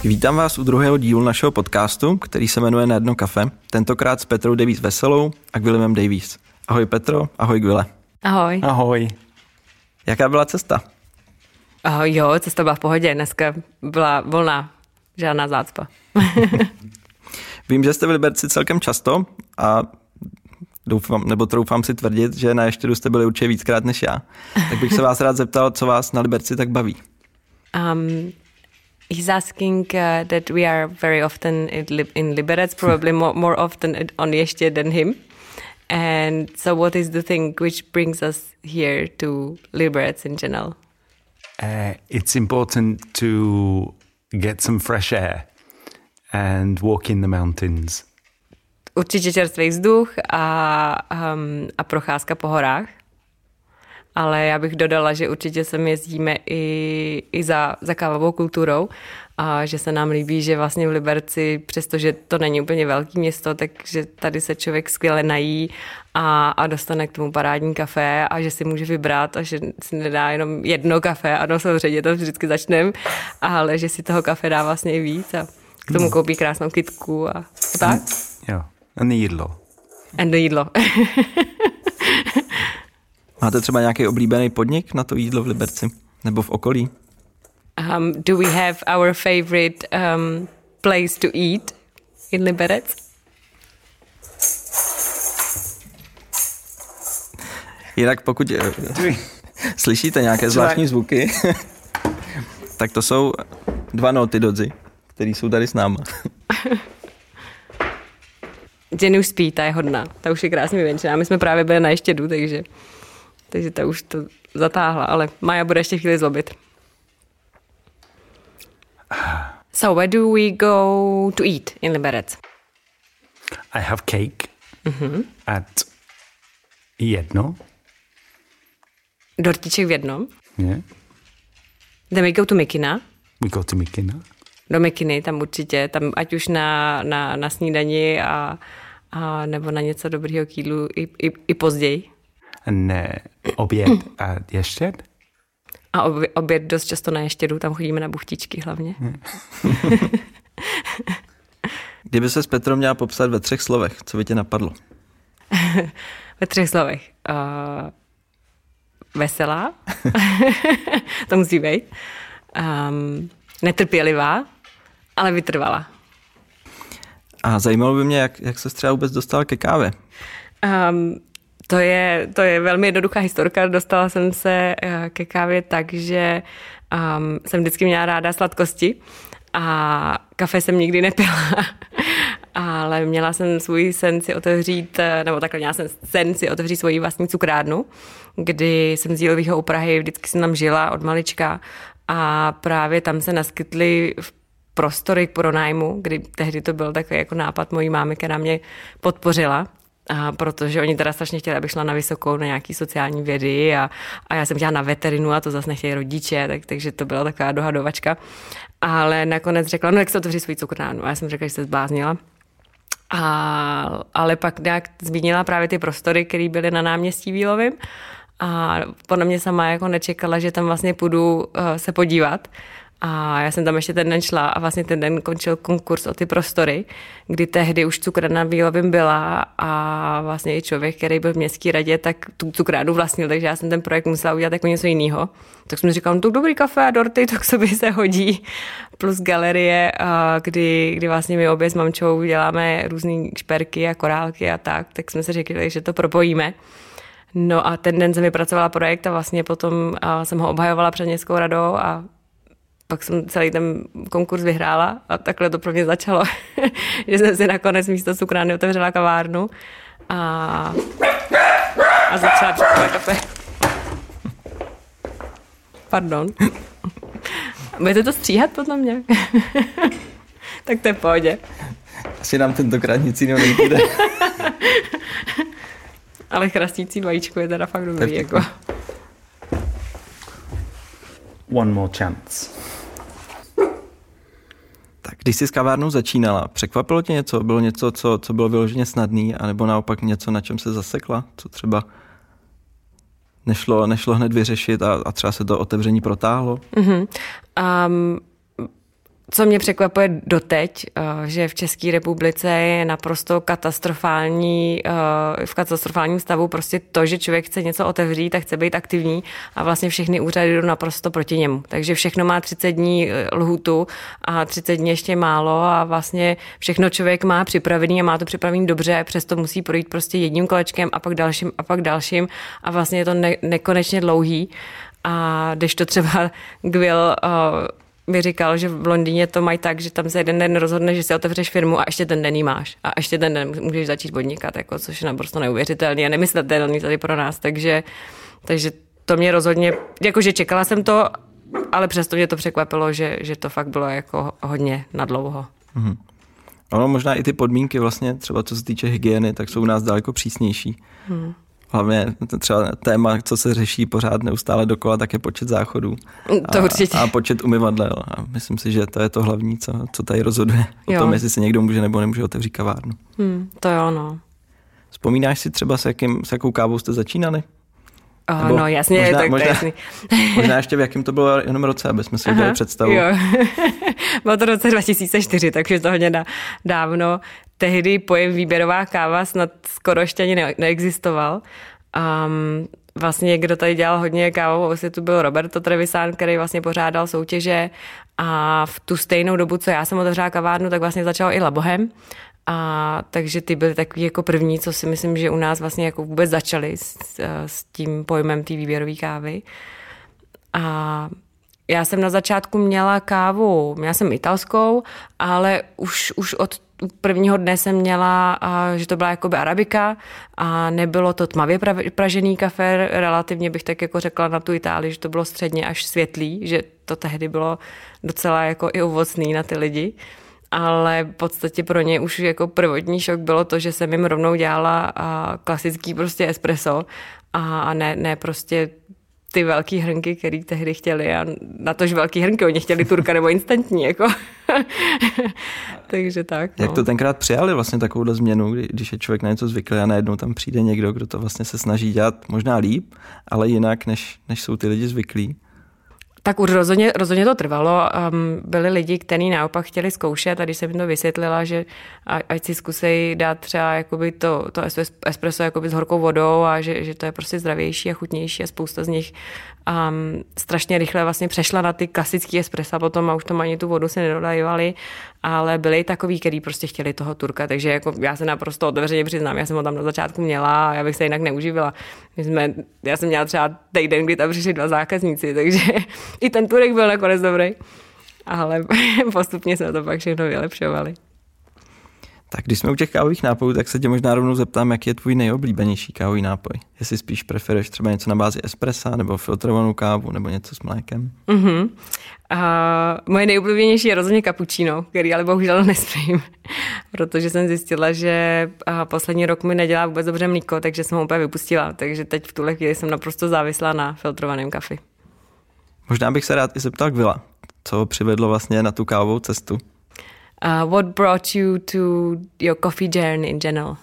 Vítám vás u druhého dílu našeho podcastu, který se jmenuje Na jedno kafe, tentokrát s Petrou Davies Veselou a Gwillemem Davies. Ahoj Petro, ahoj Gwille. Ahoj. Ahoj. Jaká byla cesta? Jo, cesta byla v pohodě, dneska byla volná, žádná zácpa. Vím, že jste v Liberci celkem často a troufám si tvrdit, že na Ještědu jste byli určitě víckrát než já. Tak bych se vás rád zeptal, co vás na Liberci tak baví. He's asking that we are very often in Liberec, probably more often on Ještěd than him. And so what is the thing which brings us here to Liberec in general? It's important to get some fresh air and walk in the mountains. Určitě čerstvý vzduch a procházka po horách. Ale já bych dodala, že určitě sem jezdíme i za kávovou kulturou a že se nám líbí, že vlastně v Liberci, přestože to není úplně velké město, takže tady se člověk skvěle nají a dostane k tomu parádní kafe a že si může vybrat a že si nedá jenom jedno kafe, ano, samozřejmě to vždycky začneme, ale že si toho kafe dá vlastně i víc a k tomu koupí krásnou kytku a tak. Jo, a jídlo. A jídlo. Máte třeba nějaký oblíbený podnik na to jídlo v Liberci? Nebo v okolí? Do we have our favorite place to eat in Liberec? Jinak pokud slyšíte nějaké zvláštní zvuky, tak to jsou dva Naughty Dodzy, který jsou tady s náma. Jenny už spí, ta je hodná. Ta už je krásně vyvenčená. My jsme právě byli na Ještědu, takže ta už to zatáhla, ale Maja bude ještě chvíli zlobit. So where do we go to eat in Liberec? I have cake at jedno. Dortiček v jednom. Yeah. Then we go to Mikina. We go to Mikina. Do Mikiny, tam určitě, tam ať už na snídani a nebo na něco dobrýho k jídlu i později. Ne, oběd a Ještěd. A oběd dost často na Ještědu, tam chodíme na buchtičky hlavně. Kdyby se s Petrou měla popsat ve 3 slovech, co by tě napadlo? Ve 3 slovech. Veselá. To musí být. Netrpělivá, ale vytrvalá. A zajímalo by mě, jak se třeba vůbec dostala ke kávě? To je velmi jednoduchá historka. Dostala jsem se ke kávě tak, že jsem vždycky měla ráda sladkosti a kafe jsem nikdy nepila. Ale měla jsem svůj sen si otevřít, nebo takhle měla jsem sen si otevřít svoji vlastní cukrárnu, kdy jsem z Jílovýho u Prahy, vždycky jsem tam žila od malička a právě tam se naskytly prostory k pronájmu, kdy tehdy to byl takový jako nápad mojí mámy, která mě podpořila. A protože oni teda strašně chtěli, abych šla na vysokou, na nějaký sociální vědy a já jsem chtěla na veterinu a to zase nechtěli rodiče, takže to byla taková dohadovačka. Ale nakonec řekla, no jak se otevří svůj cukrárnu. A já jsem řekla, že se zbláznila. Ale pak nějak zmínila právě ty prostory, které byly na náměstí Vílovým. A podle mě sama jako nečekala, že tam vlastně půjdu se podívat. A já jsem tam ještě ten den šla a vlastně ten den končil konkurs o ty prostory, kdy tehdy už cukrárna v Vílovým byla a vlastně i člověk, který byl v městské radě, tak tu cukrárnu vlastnil, takže já jsem ten projekt musela udělat jako něco jiného. Tak jsem říkala, no to dobrý kafe a dorty, to k sobě se hodí. Plus galerie, kdy vlastně my obě s mamčou děláme různé šperky a korálky a tak jsme si řekli, že to propojíme. No a ten den jsem vypracovala projekt a vlastně potom jsem ho obhajovala před městskou radou a pak jsem celý ten konkurs vyhrála a takhle to pro mě začalo, že jsem si nakonec místo cukrárny otevřela kavárnu a začala připravovat kafe. Pardon. Budete to stříhat potom nějak? Tak to je v pohodě. Asi nám tentokrát nic jiného nejde. Ale chrastící vajíčko je teda fakt dobrý. Jako. One more chance. Tak když jsi s kavárnou začínala, překvapilo tě něco? Bylo něco, co bylo vyloženě snadný, anebo naopak něco, na čem se zasekla? Co třeba nešlo hned vyřešit a třeba se to otevření protáhlo? co mě překvapuje doteď, že v České republice je naprosto v katastrofálním stavu prostě to, že člověk chce něco otevřít a chce být aktivní a vlastně všechny úřady jdou naprosto proti němu. Takže všechno má 30 dní lhůtu a 30 dní ještě málo a vlastně všechno člověk má připravený a má to připravený dobře, přesto musí projít prostě jedním kolečkem a pak dalším a vlastně je to nekonečně dlouhý. A když to třeba Gwill mi říkal, že v Londýně to mají tak, že tam se jeden den rozhodne, že si otevřeš firmu a ještě ten den jí máš. A ještě ten den můžeš začít podnikat, jako, což je naprosto neuvěřitelný a nemyslitelný tady pro nás. Takže to mě rozhodně, jakože čekala jsem to, ale přesto mě to překvapilo, že to fakt bylo jako hodně nadlouho. Mm-hmm. Ono možná i ty podmínky vlastně, třeba co se týče hygieny, tak jsou u nás daleko přísnější. Hlavně třeba téma, co se řeší pořád neustále dokola, tak je počet záchodů. To určitě. A počet umyvadel. A myslím si, že to je to hlavní, co tady rozhoduje o tom, jestli se někdo může nebo nemůže otevřít kavárnu. To jo, no. Vzpomínáš si třeba, s jakou kávou jste začínali? No jasně, možná, jasný. Možná ještě v jakém to bylo jenom roce, aby jsme si udělali představu. Jo. Bylo to v roce 2004, takže to hodně dávno. Tehdy pojem výběrová káva snad skoro ještě ani neexistoval. Vlastně kdo tady dělal hodně kávovou osvětu byl Roberto Trevisan, který vlastně pořádal soutěže a v tu stejnou dobu, co já jsem otevřela kavárnu, tak vlastně začal i La Bohème. A takže ty byly takový jako první, co si myslím, že u nás vlastně jako vůbec začali s tím pojmem té výběrové kávy. A já jsem na začátku měla jsem italskou, ale už od prvního dne jsem měla, že to byla jakoby arabika a nebylo to tmavě pražený kafe, relativně bych tak jako řekla na tu Itálii, že to bylo středně až světlý, že to tehdy bylo docela jako i ovocný na ty lidi. Ale v podstatě pro ně už jako prvotní šok bylo to, že jsem jim rovnou dělala klasický prostě espresso a ne prostě ty velký hrnky, který tehdy chtěli a na tož velký hrnky, oni chtěli turka nebo instantní, jako. Takže tak. No. Jak to tenkrát přijali vlastně takovouhle změnu, když je člověk na něco zvyklý a najednou tam přijde někdo, kdo to vlastně se snaží dělat možná líp, ale jinak, než jsou ty lidi zvyklí? Tak už rozhodně to trvalo. Byli lidi, kteří naopak chtěli zkoušet a když jsem jim to vysvětlila, že ať si zkusej dát třeba jakoby to espresso jakoby s horkou vodou a že to je prostě zdravější a chutnější a spousta z nich strašně rychle vlastně přešla na ty klasické espressa potom a už tam ani tu vodu se nedodajovali, ale byli takový, kteří prostě chtěli toho turka, takže jako já se naprosto otevřeně přiznám, já jsem ho tam na začátku měla a já bych se jinak neuživila. Já jsem měla třeba týden, kdy tam přišli 2 zákazníci, takže i ten turek byl nakonec dobrý, ale postupně jsme to pak všechno vylepšovali. Tak když jsme u těch kávových nápojů, tak se tě možná rovnou zeptám, jaký je tvůj nejoblíbenější kávový nápoj. Jestli spíš preferuješ třeba něco na bázi espressa, nebo filtrovanou kávu, nebo něco s mlékem? Moje nejoblíbenější je rozhodně cappuccino, který ale bohužel nespím, protože jsem zjistila, že poslední rok mi nedělá vůbec dobře mlíko, takže jsem ho úplně vypustila, takže teď v tuhle chvíli jsem naprosto závislá na filtrovaném kafi. Možná bych se rád i zeptal Gwilla, co ho přivedlo vlastně na tu kávovou cestu. What brought you to your coffee journey in general?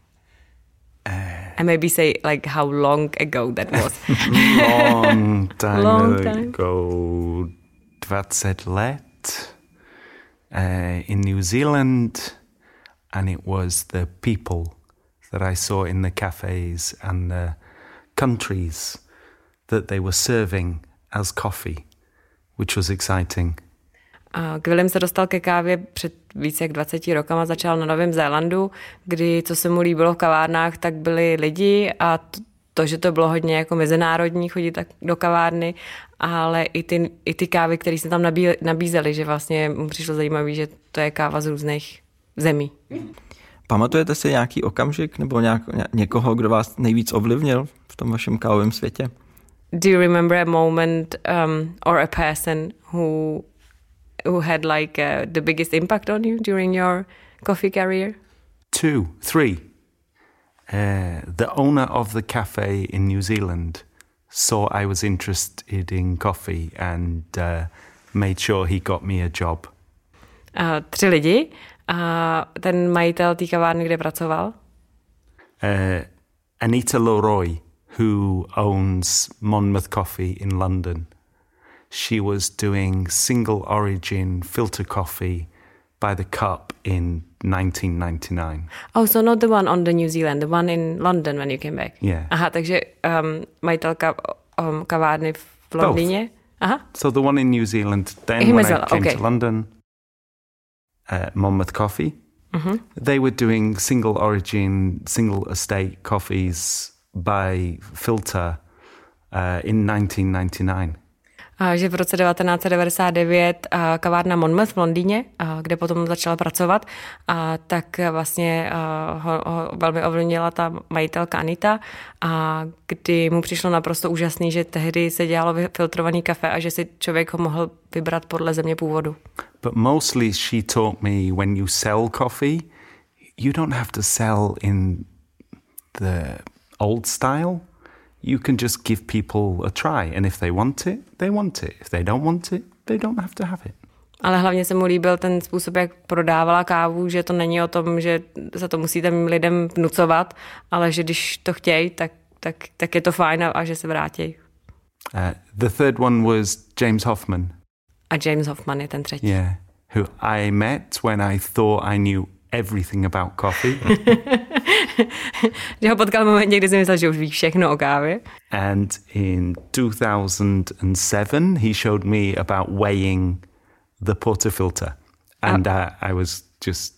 And maybe say like how long ago that was. Long time ago. 20 let in New Zealand, and it was the people that I saw in the cafes and the countries that they were serving as coffee, which was exciting. Gwillem se dostal ke kávě před více jak 20 rokama, začal na Novém Zélandu, kdy, co se mu líbilo v kavárnách, tak byli lidi a to, že to bylo hodně jako mezinárodní chodit tak do kavárny, ale i ty kávy, které se tam nabízely, že vlastně mu přišlo zajímavé, že to je káva z různých zemí. Pamatujete si nějaký okamžik nebo někoho, kdo vás nejvíc ovlivnil v tom vašem kávovém světě? Do you remember a moment or a person who had like the biggest impact on you during your coffee career? 2, 3. The owner of the cafe in New Zealand saw I was interested in coffee and made sure he got me a job. 3 lidi. A ten majitel té kavárny, kde pracoval? Anita Leroy, who owns Monmouth Coffee in London. she was doing single origin filter coffee by the cup in 1999. Oh, so not the one on the New Zealand, the one in London when you came back. Yeah. Aha, takže majitelka kavárny v Londýně. Aha. So the one in New Zealand, then when I came to London, Monmouth Coffee, they were doing single origin, single estate coffees by filter in 1999. Že v roce 1999 kavárna Monmouth v Londýně, kde potom začala pracovat, tak vlastně ho velmi ovlivnila ta majitelka Anita, a kdy mu přišlo naprosto úžasný, že tehdy se dělalo filtrovaný kafe a že si člověk ho mohl vybrat podle země původu. But mostly she taught me when you sell coffee, you don't have to sell in the old style. You can just give people a try, and if they want it, they want it. If they don't want it, they don't have to have it. Ale hlavně se mu líbil ten způsob, jak prodávala kávu, že to není o tom, že se to musí těm lidem vnucovat, ale že když to chtějí, tak je to fajn a že se vrátí. The third one was James Hoffman. A James Hoffman je ten třetí. Yeah, who I met when I thought I knew everything about coffee. Že ho potkal v momentě, kdy jsem myslel, že už ví všechno o kávě. And in 2007 he showed me about weighing the portafilter. And I was just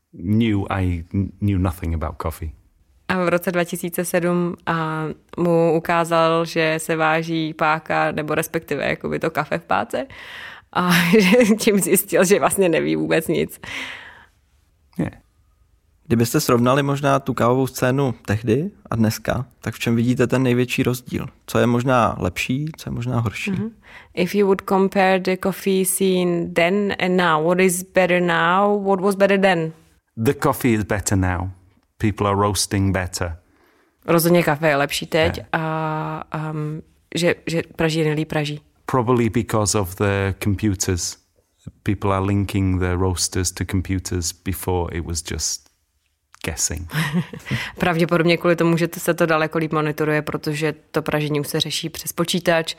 I knew nothing about coffee. A v roce 2007 mu ukázal, že se váží páka, nebo respektive jakoby to kafe v páce. A že tím zjistil, že vlastně neví vůbec nic. Yeah. Kdybyste srovnali možná tu kávovou scénu tehdy a dneska, tak v čem vidíte ten největší rozdíl? Co je možná lepší, co je možná horší? If you would compare the coffee scene then and now, what is better now? What was better then? The coffee is better now. People are roasting better. Rozhodně kafe je lepší teď a že praží nelí praží. Probably because of the computers. People are linking the roasters to computers before it was just guessing. Pravděpodobně kvůli tomu, že se to daleko líp monitoruje, protože to pražení už se řeší přes počítač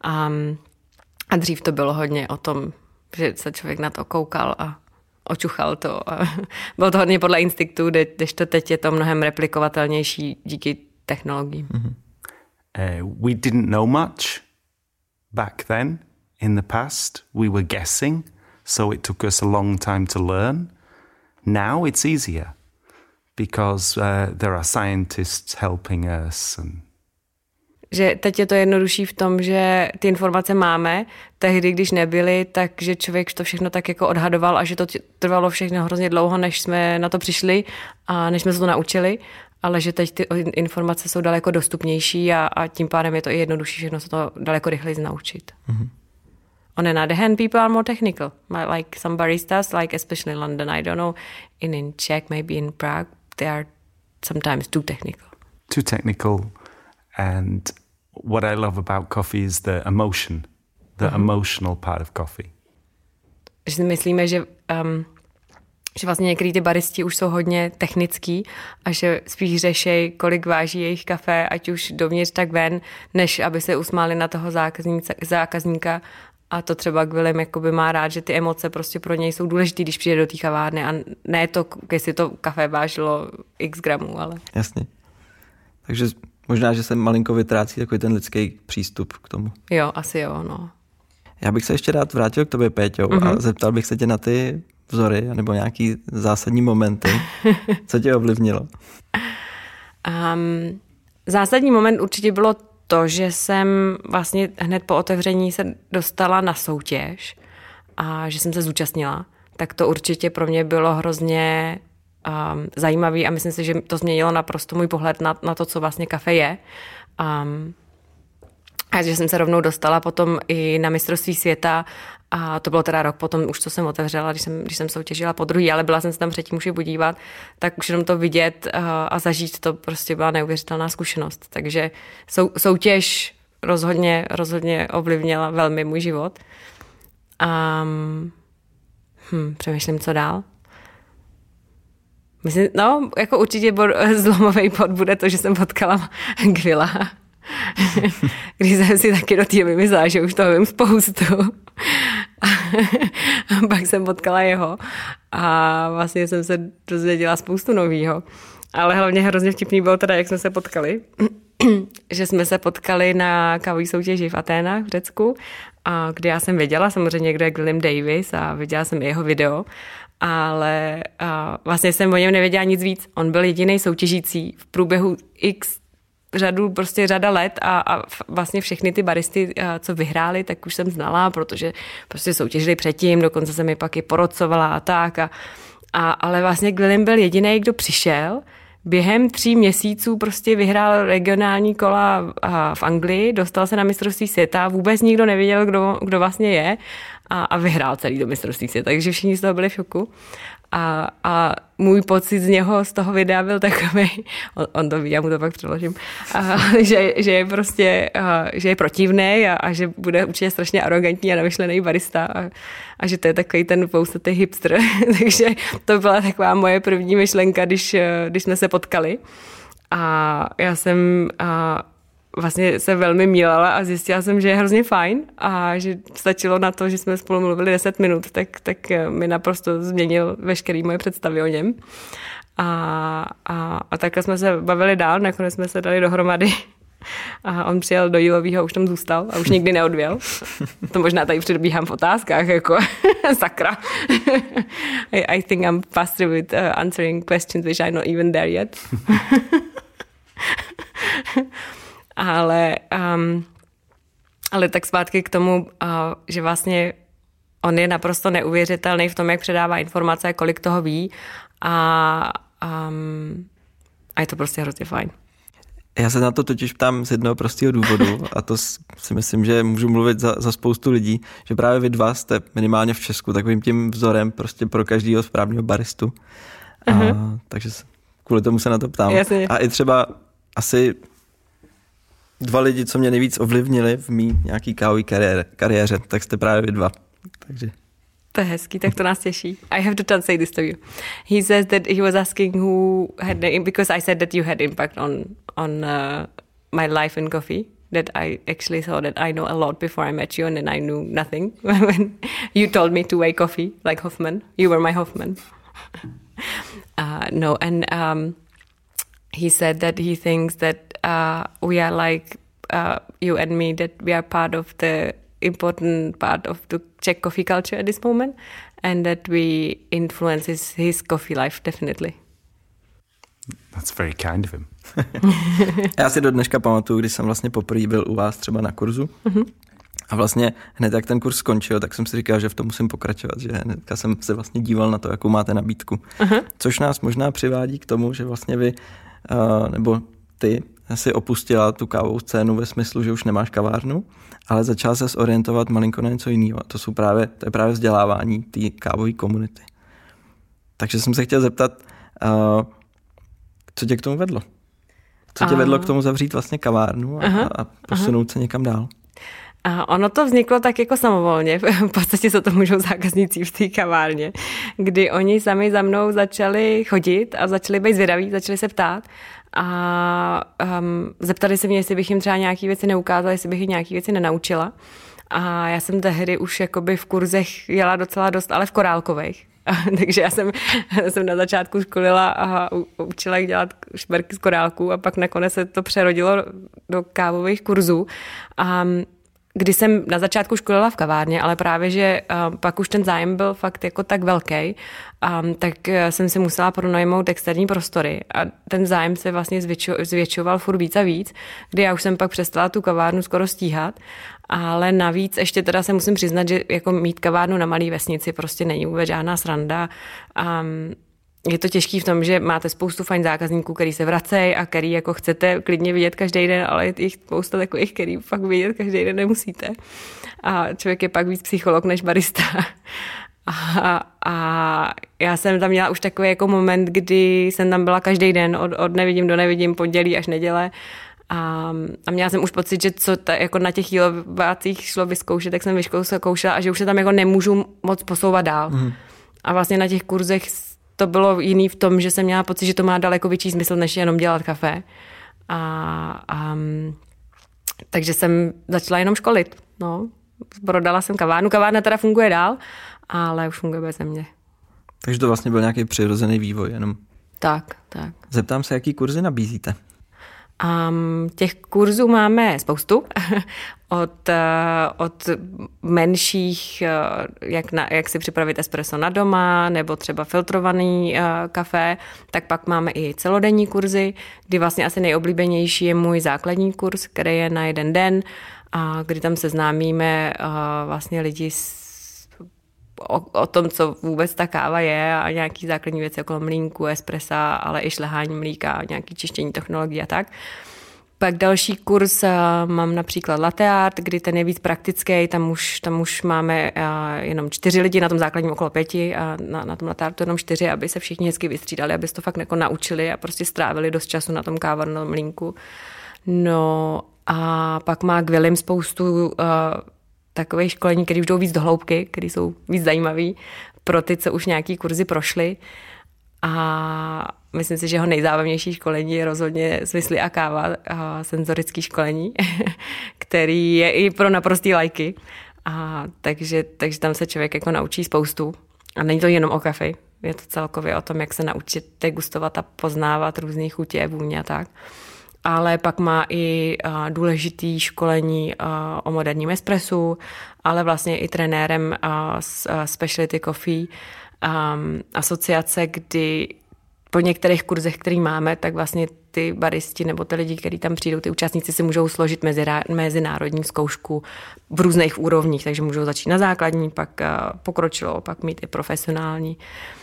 a dřív to bylo hodně o tom, že se člověk na to koukal a očuchal to. A bylo to hodně podle instinktu, kdežto teď je to mnohem replikovatelnější díky technologiím. We didn't know much back then. In the past, we were guessing, so it took us a long time to learn. Now it's easier because there are scientists helping us. Že teď je to jednodušší v tom, že ty informace máme, tehdy, když nebyly, takže člověk to všechno tak jako odhadoval a že to trvalo všechno hrozně dlouho, než jsme na to přišli a než jsme se to naučili, ale že teď ty informace jsou daleko dostupnější a tím pádem je to i jednodušší všechno se to daleko rychleji naučit. On another hand, people are more technical, like some baristas, like especially in London. I don't know, in Czech, maybe in Prague, they are sometimes too technical. Too technical. And what I love about coffee is the emotion, the emotional part of coffee. Že si myslíme, že vlastně některý ty baristi už jsou hodně technický a že spíš řešej, kolik váží jejich kafe, ať už dovnitř, tak ven, než aby se usmáli na toho zákazníka. A to třeba Gwilym jakoby má rád, že ty emoce prostě pro něj jsou důležitý, když přijde do té kavárny a ne to, jestli to kafe vážilo x gramů, ale... Jasně. Takže možná, že se malinko vytrácí takový ten lidský přístup k tomu. Jo, asi jo, no. Já bych se ještě rád vrátil k tobě, Péťo, a zeptal bych se tě na ty vzory nebo nějaký zásadní momenty. Co tě ovlivnilo? Zásadní moment určitě bylo to, že jsem vlastně hned po otevření se dostala na soutěž a že jsem se zúčastnila, tak to určitě pro mě bylo hrozně zajímavý a myslím si, že to změnilo naprosto můj pohled na to, co vlastně kafe je. A že jsem se rovnou dostala potom i na mistrovství světa a to bylo teda rok potom už, co jsem otevřela, když jsem soutěžila podruhý, ale byla jsem se tam předtím už i podívat, tak už jenom to vidět a zažít to prostě byla neuvěřitelná zkušenost. Takže soutěž rozhodně ovlivnila velmi můj život. Přemýšlím, co dál. Myslím, jako určitě zlomový bod bude to, že jsem potkala Gwila Když jsem si taky do té myslela, že už toho vím spoustu. A pak jsem potkala jeho a vlastně jsem se dozvěděla spoustu novýho. Ale hlavně hrozně vtipný bylo teda, jak jsme se potkali. Že jsme se potkali na kávové soutěži v Aténách v Řecku, a kde já jsem věděla samozřejmě, kdo je William Davis a viděla jsem i jeho video, ale vlastně jsem o něm nevěděla nic víc. On byl jediný soutěžící v průběhu řada let a vlastně všechny ty baristy, co vyhráli, tak už jsem znala, protože prostě soutěžili předtím, dokonce jsem mi pak i porocovala a tak. Ale vlastně William byl jediný, kdo přišel, během 3 měsíců prostě vyhrál regionální kola v Anglii, dostal se na mistrovství světa, vůbec nikdo nevěděl, kdo vlastně je a vyhrál celý do mistrovství světa, takže všichni z toho byli v šoku. A můj pocit z něho, z toho videa byl takový, on to ví, já mu to pak přeložím, že je prostě, že je protivný a že bude určitě strašně arrogantní a namyšlený barista a že to je takový ten pousatý hipster. Takže to byla taková moje první myšlenka, když jsme se potkali. A já jsem vlastně se velmi mílala a zjistila jsem, že je hrozně fajn a že stačilo na to, že jsme spolu mluvili 10 minut, tak mi naprosto změnil veškerý moje představy o něm. A takhle jsme se bavili dál, nakonec jsme se dali dohromady a on přijel do Jílovýho, už tam zůstal a už nikdy neodvěl. To možná tady předbíhám v otázkách, jako sakra. I think I'm faster with answering questions which I'm not even there yet. Ale tak zpátky k tomu, že vlastně on je naprosto neuvěřitelný v tom, jak předává informace, kolik toho ví a je to prostě hrozně fajn. Já se na to totiž ptám z jednoho prostého důvodu a to si myslím, že můžu mluvit za spoustu lidí, že právě vy dva jste minimálně v Česku takovým tím vzorem prostě pro každého správného baristu. Takže kvůli tomu se na to ptám. Jasně. A i třeba asi 2 lidi, co mě nejvíc ovlivnili v mý nějaký kávové kariéře, tak jste právě vy dva. Takže... To je hezký, tak to nás těší. I have to translate this to you. He says that he was asking who had, because I said that you had impact on my life in coffee, that I actually saw that I know a lot before I met you and then I knew nothing. When you told me to weigh coffee, like Hoffman. You were my Hoffman. No, and he said that he thinks that we are like you and me, that we are part of the important part of the Czech coffee culture at this moment and that we influence his coffee life definitely. That's very kind of him. Já si do dneška pamatuju, když jsem vlastně poprvé byl u vás třeba na kurzu a vlastně hned jak ten kurz skončil, tak jsem si říkal, že v tom musím pokračovat, že hnedka jsem se vlastně díval na to, jakou máte nabídku. Což nás možná přivádí k tomu, že vlastně vy, nebo ty si opustila tu kávovou scénu ve smyslu, že už nemáš kavárnu, ale začala se orientovat malinko na něco jiného. To je právě vzdělávání té kávové komunity. Takže jsem se chtěl zeptat, co tě k tomu vedlo? Co tě vedlo k tomu zavřít vlastně kavárnu a posunout se někam dál? Ono to vzniklo tak jako samovolně, v podstatě se to můžou zákazníci v té kavárně, kdy oni sami za mnou začali chodit a začali být zvědaví, začali se ptát a zeptali se mě, jestli bych jim třeba nějaké věci neukázala, jestli bych jim nějaké věci nenaučila. A já jsem tehdy už jakoby v kurzech jela docela dost, ale v korálkových. Takže já jsem na začátku školila a učila jak dělat šperky z korálků a pak nakonec se to přerodilo do kávových kurzů. Kdy jsem na začátku školila v kavárně, ale právě, že pak už ten zájem byl fakt jako tak velký, tak jsem si musela pronajmout externí prostory a ten zájem se vlastně zvětšoval furt víc a víc, kdy já už jsem pak přestala tu kavárnu skoro stíhat, ale navíc ještě teda se musím přiznat, že jako mít kavárnu na malé vesnici prostě není vůbec žádná sranda. Je to těžký v tom, že máte spoustu fajn zákazníků, který se vracejí a který jako chcete klidně vidět každý den, ale je jich spousta takových, který fakt vidět každý den nemusíte. A člověk je pak víc psycholog než barista. A já jsem tam měla už takový jako moment, kdy jsem tam byla každý den od nevidím do nevidím, pondělí až neděle. A měla jsem už pocit, že co jako na těch jílovácích šlo vyzkoušet, tak jsem vyzkoušela a že už se tam jako nemůžu moc posouvat dál. A vlastně na těch kurzech to bylo jiný v tom, že jsem měla pocit, že to má daleko větší smysl, než jenom dělat kafe. Takže jsem začala jenom školit. No. Prodala jsem kavárnu. Kavárna teda funguje dál, ale už funguje beze mě. Takže to vlastně byl nějaký přirozený vývoj jenom. Tak. Zeptám se, jaký kurzy nabízíte? Těch kurzů máme spoustu. Od menších, jak si připravit espresso na doma, nebo třeba filtrovaný kafe, tak pak máme i celodenní kurzy, kdy vlastně asi nejoblíbenější je můj základní kurz, který je na 1 den, kdy tam seznámíme vlastně lidi o tom, co vůbec ta káva je a nějaký základní věci okolo mlýnku, espressa, ale i šlehání mlíka, nějaký čištění technologií a tak. Pak další kurz mám například latte art, kdy ten je víc praktický, tam už máme jenom 4 lidi, na tom základním okolo 5 a na tom latte artu jenom 4, aby se všichni hezky vystřídali, aby se to fakt jako naučili a prostě strávili dost času na tom kávarnom mlýnku. No a pak má Gwilym spoustu takových školení, které už jdou víc do hloubky, které jsou víc zajímavý pro ty, co už nějaký kurzy prošli. A myslím si, že jeho nejzábavnější školení je rozhodně Svislí a káva, senzorický školení, který je i pro naprostý lajky. Takže tam se člověk jako naučí spoustu. A není to jenom o kafi, je to celkově o tom, jak se naučit degustovat a poznávat různé chutě, vůně a tak. Ale pak má i důležitý školení o moderním espressu, ale vlastně i trenérem Specialty Coffee asociace, kdy po některých kurzech, který máme, tak vlastně ty baristi nebo ty lidi, kteří tam přijdou, ty účastníci si můžou složit mezinárodní zkoušku v různých úrovních, takže můžou začít na základní, pak pokročilou, pak mít i profesionální.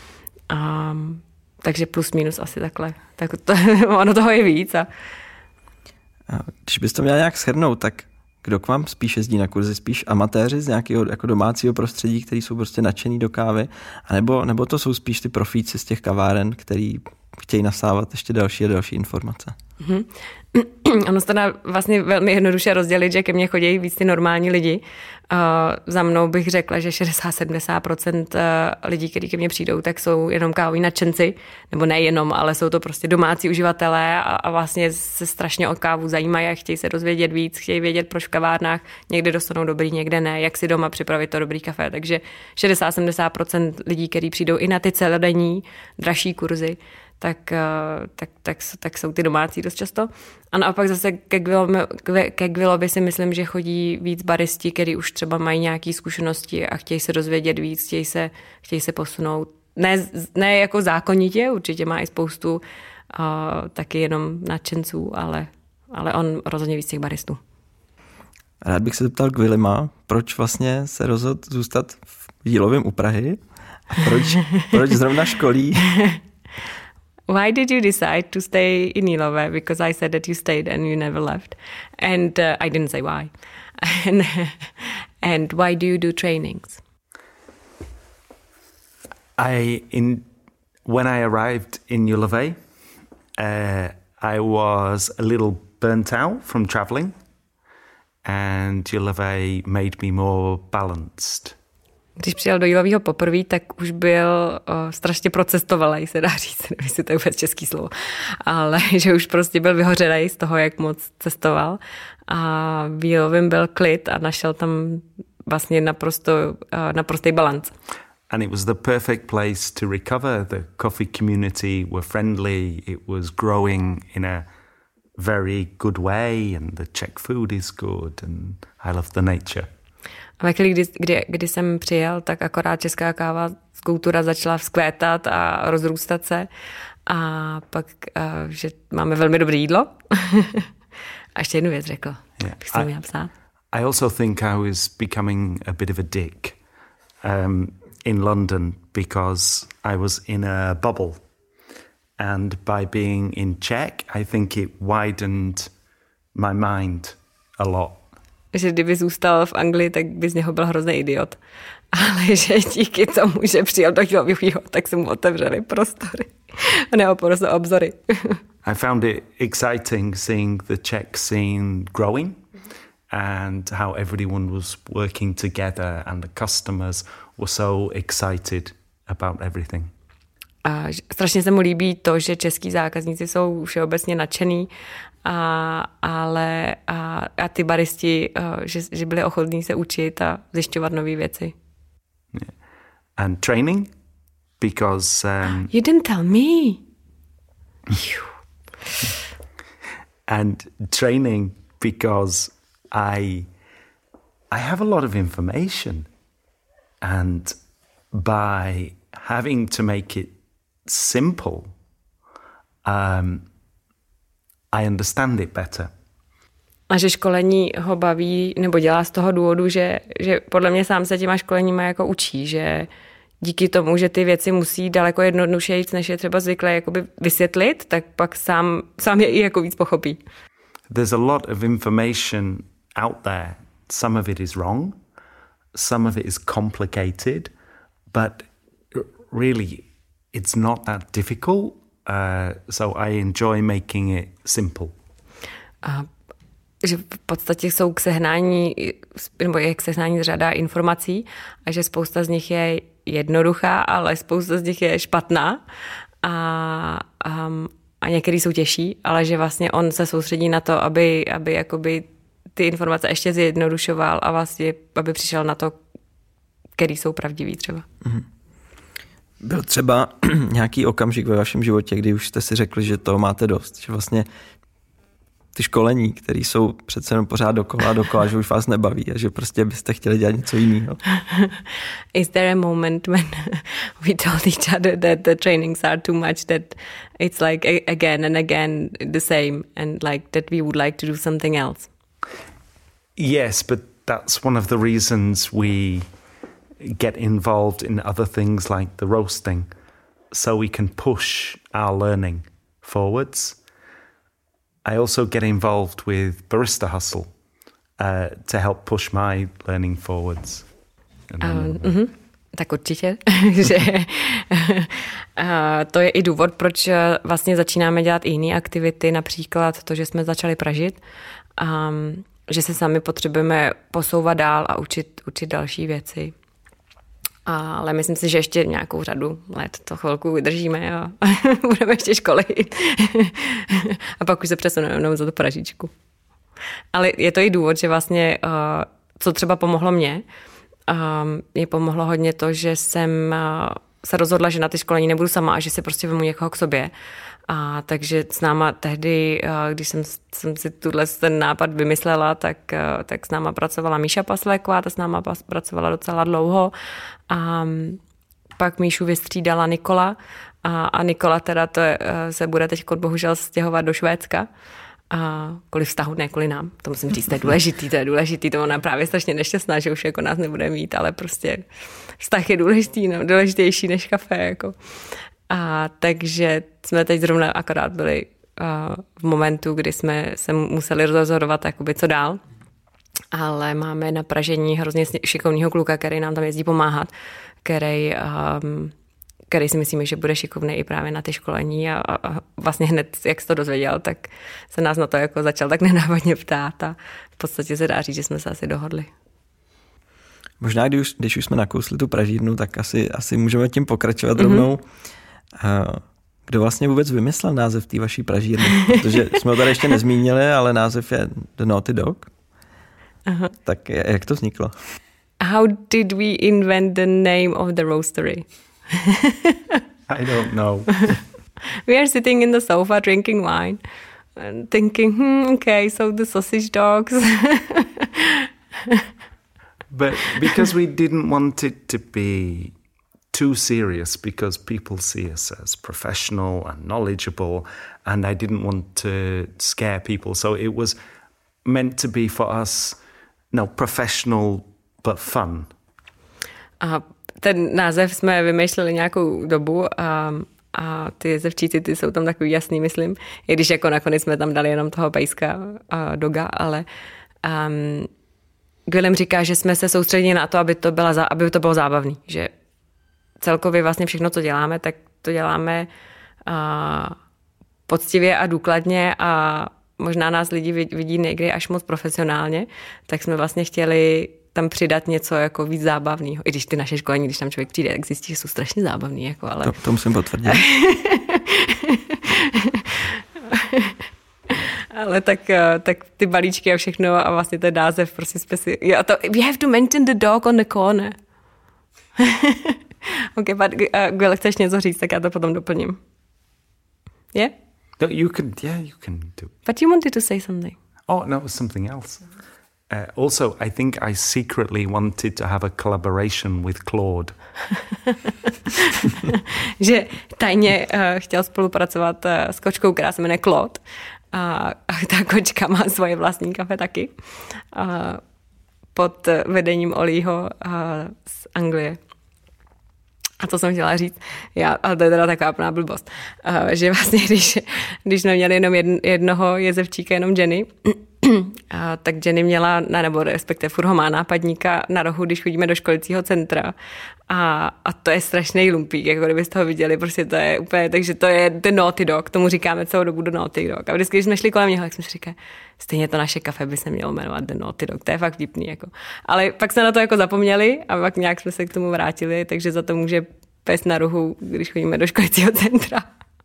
Takže plus minus asi takhle. Tak ono toho je víc. Když bys to měla nějak shrnout, tak kdo k vám spíš jezdí na kurzy? Spíš amatéři z nějakého jako domácího prostředí, kteří jsou prostě nadšený do kávy? Nebo to jsou spíš ty profíci z těch kaváren, který chtějí nasávat ještě další a další informace? Mm-hmm. Ono se to dá vlastně velmi jednoduše rozdělit, že ke mně chodí víc ty normální lidi. Za mnou bych řekla, že 60-70% lidí, kteří ke mně přijdou, tak jsou jenom kávoví nadšenci, nebo nejenom, ale jsou to prostě domácí uživatelé a vlastně se strašně o kávu zajímají a chtějí se dozvědět víc, chtějí vědět, proč v kavárnách někde dostanou dobrý, někde ne, jak si doma připravit to dobrý kafe. Takže 60-70% lidí, kteří přijdou i na ty celodenní dražší kurzy, tak jsou ty domácí dost často. A naopak zase ke Gwillovi si myslím, že chodí víc baristi, kteří už třeba mají nějaké zkušenosti a chtějí se dozvědět víc, chtějí se posunout. Ne jako zákonitě, určitě má i spoustu taky jenom nadšenců, ale on rozhodně víc těch baristů. Rád bych se zeptal Gwillyma, proč vlastně se rozhodl zůstat v Jílovém u Prahy a proč zrovna školí? Why did you decide to stay in Jílové? Because I said that you stayed and you never left. And I didn't say why. And why do you do trainings? When I arrived in Jílové, I was a little burnt out from traveling, and Jílové made me more balanced. Když přijel do Jílového poprvé, tak už byl strašně procestovalý, se dá říct, nevím, jestli to je vůbec český slovo, ale že už prostě byl vyhořelej z toho, jak moc cestoval. A v Jílovém byl klid a našel tam vlastně naprostý balanc. And it was the perfect place to recover. The coffee community were friendly, it was growing in a very good way, and the Czech food is good, and I love the nature. A ve chvíli, kdy jsem přijel, tak akorát česká káva z kultura začala vzkvétat a rozrůstat se. A pak, že máme velmi dobré jídlo. A ještě jednu věc řekl. Bych se měla psát. I also think I was becoming a bit of a dick in London because I was in a bubble. And by being in Czech, I think it widened my mind a lot. Že kdyby zůstal v Anglii, tak by z něho byl hrozný idiot. Ale že díky tomu, že přijel do Jílového, tak se mu otevřely prostory. Nebo prostě obzory. I found it exciting seeing the Czech scene growing and how everyone was working together and the customers were so excited about everything. A strašně se mu líbí to, že český zákazníci jsou všeobecně nadšený a ty baristi, že byli ochotní se učit a zjišťovat nové věci. Yeah. And training? Because... You didn't tell me. And training because I have a lot of information, and by having to make it simple, I understand it better. A že školení ho baví nebo dělá z toho důvodu, že podle mě sám se těma školeníma jako učí, že díky tomu, že ty věci musí daleko jednodušeji, než je třeba zvyklé jakoby vysvětlit, tak pak sám je i jako víc pochopí. There's a lot of information out there. Some of it is wrong, some of it is complicated, but really it's not that difficult, so I enjoy making it simple. Že v podstatě jsou k sehnání, nebo je k sehnání řada informací a že spousta z nich je jednoduchá, ale spousta z nich je špatná a některý jsou těžší, ale že vlastně on se soustředí na to, aby jakoby ty informace ještě zjednodušoval a vlastně, aby přišel na to, který jsou pravdivý třeba. Mm-hmm. Byl třeba nějaký okamžik ve vašem životě, kdy už jste si řekli, že toho máte dost, že vlastně ty školení, které jsou přece jenom pořád dokola, že už vás nebaví a že prostě byste chtěli dělat něco jiného. Is there a moment when we told each other that the trainings are too much, that it's like again and again the same and like that we would like to do something else? Yes, but that's one of the reasons we get involved in other things like the roasting, so we can push our learning forwards. I also get involved with Barista Hustle to help push my learning forwards. Tak určitě, že to je i důvod, proč vlastně začínáme dělat i jiné aktivity, například to, že jsme začali pražit, že se sami potřebujeme posouvat dál a učit další věci. Ale myslím si, že ještě nějakou řadu let to chvilku vydržíme a budeme ještě školit. A pak už se přesuneme za tu pražičku. Ale je to i důvod, že vlastně, co třeba pomohlo mně, mě pomohlo hodně to, že jsem se rozhodla, že na ty školení nebudu sama a že si prostě vemu někoho k sobě. Takže s náma tehdy, když jsem si ten nápad vymyslela, tak s náma pracovala Míša Pasléková, ta s náma pracovala docela dlouho. A pak Míšu vystřídala Nikola a Nikola teda se bude teď bohužel stěhovat do Švédska. Kvůli vztahu, ne kvůli nám. To musím říct, to je důležitý, to ona právě strašně nešťastná, že už jako nás nebude mít, ale prostě vztah je důležitý, no, důležitější než kafe, jako. Takže jsme teď zrovna akorát byli v momentu, kdy jsme se museli rozhodovat, jakoby, co dál. Ale máme na pražení hrozně šikovného kluka, který nám tam jezdí pomáhat, který si myslíme, že bude šikovný i právě na ty školení a vlastně hned, jak se to dozvěděl, tak se nás na to jako začal tak nenávadně ptát a v podstatě se dá říct, že jsme se asi dohodli. Možná, když už jsme nakousli tu pražírnu, tak asi můžeme tím pokračovat rovnou. Kdo vlastně vůbec vymyslel název té vaší pražírny? Protože jsme ho tady ještě nezmínili, ale název je The Naughty Dog. Aha. Tak jak to vzniklo? How did we invent the name of the roastery? I don't know. We are sitting in the sofa drinking wine and thinking, okay, so the sausage dogs. But because we didn't want it to be too serious, because people see us as professional and knowledgeable, and I didn't want to scare people. So it was meant to be for us, professional but fun. A ten název jsme vymýšleli nějakou dobu a ty jezevčíci, ty jsou tam takový jasný, myslím. I když jako nakonec jsme tam dali jenom toho pejska a doga, ale Guillem říká, že jsme se soustředili na to, aby to bylo zábavný. Že celkově vlastně všechno, co děláme, tak to děláme poctivě a důkladně a možná nás lidi vidí někdy až moc profesionálně, tak jsme vlastně chtěli tam přidat něco jako víc zábavného. I když ty naše školení, když tam člověk přijde, tak zjistí, že jsou strašně zábavný. Jako, ale... To musím potvrdit. Ale tak ty balíčky a všechno a vlastně ten název prostě we have to mention the dog on the corner. Okay, but Gil, chceš něco říct, tak já to potom doplním. Yeah? No, you can do it. But you wanted to say something. Oh, no, it was something else. Also, I think I secretly wanted to have a collaboration with Claude. Že tajně chtěl spolupracovat s kočkou, která se jmenuje Claude. A ta kočka má svoje vlastní kafe taky. Pod vedením Olího z Anglie. A to jsem chtěla říct, ale to je teda taková plná blbost, že vlastně, když jsme měli jenom jednoho jezevčíka, jenom Jenny, tak Jenny měla, nebo respektive furt ho má nápadníka na rohu, když chodíme do školicího centra. A to je strašný lumpík, jako kdybyste ho viděli, prostě to je úplně, takže to je ten naughty dog, tomu říkáme celou dobu do naughty dog. A vždycky, když jsme šli kolem něho, tak jsme si říkali, stejně to naše kafe by se mělo jmenovat The Naughty Dog, to je fakt vtipný. Jako. Ale pak jsme na to jako zapomněli a pak nějak jsme se k tomu vrátili, takže za to může pes na rohu, když chodíme do školicího centra.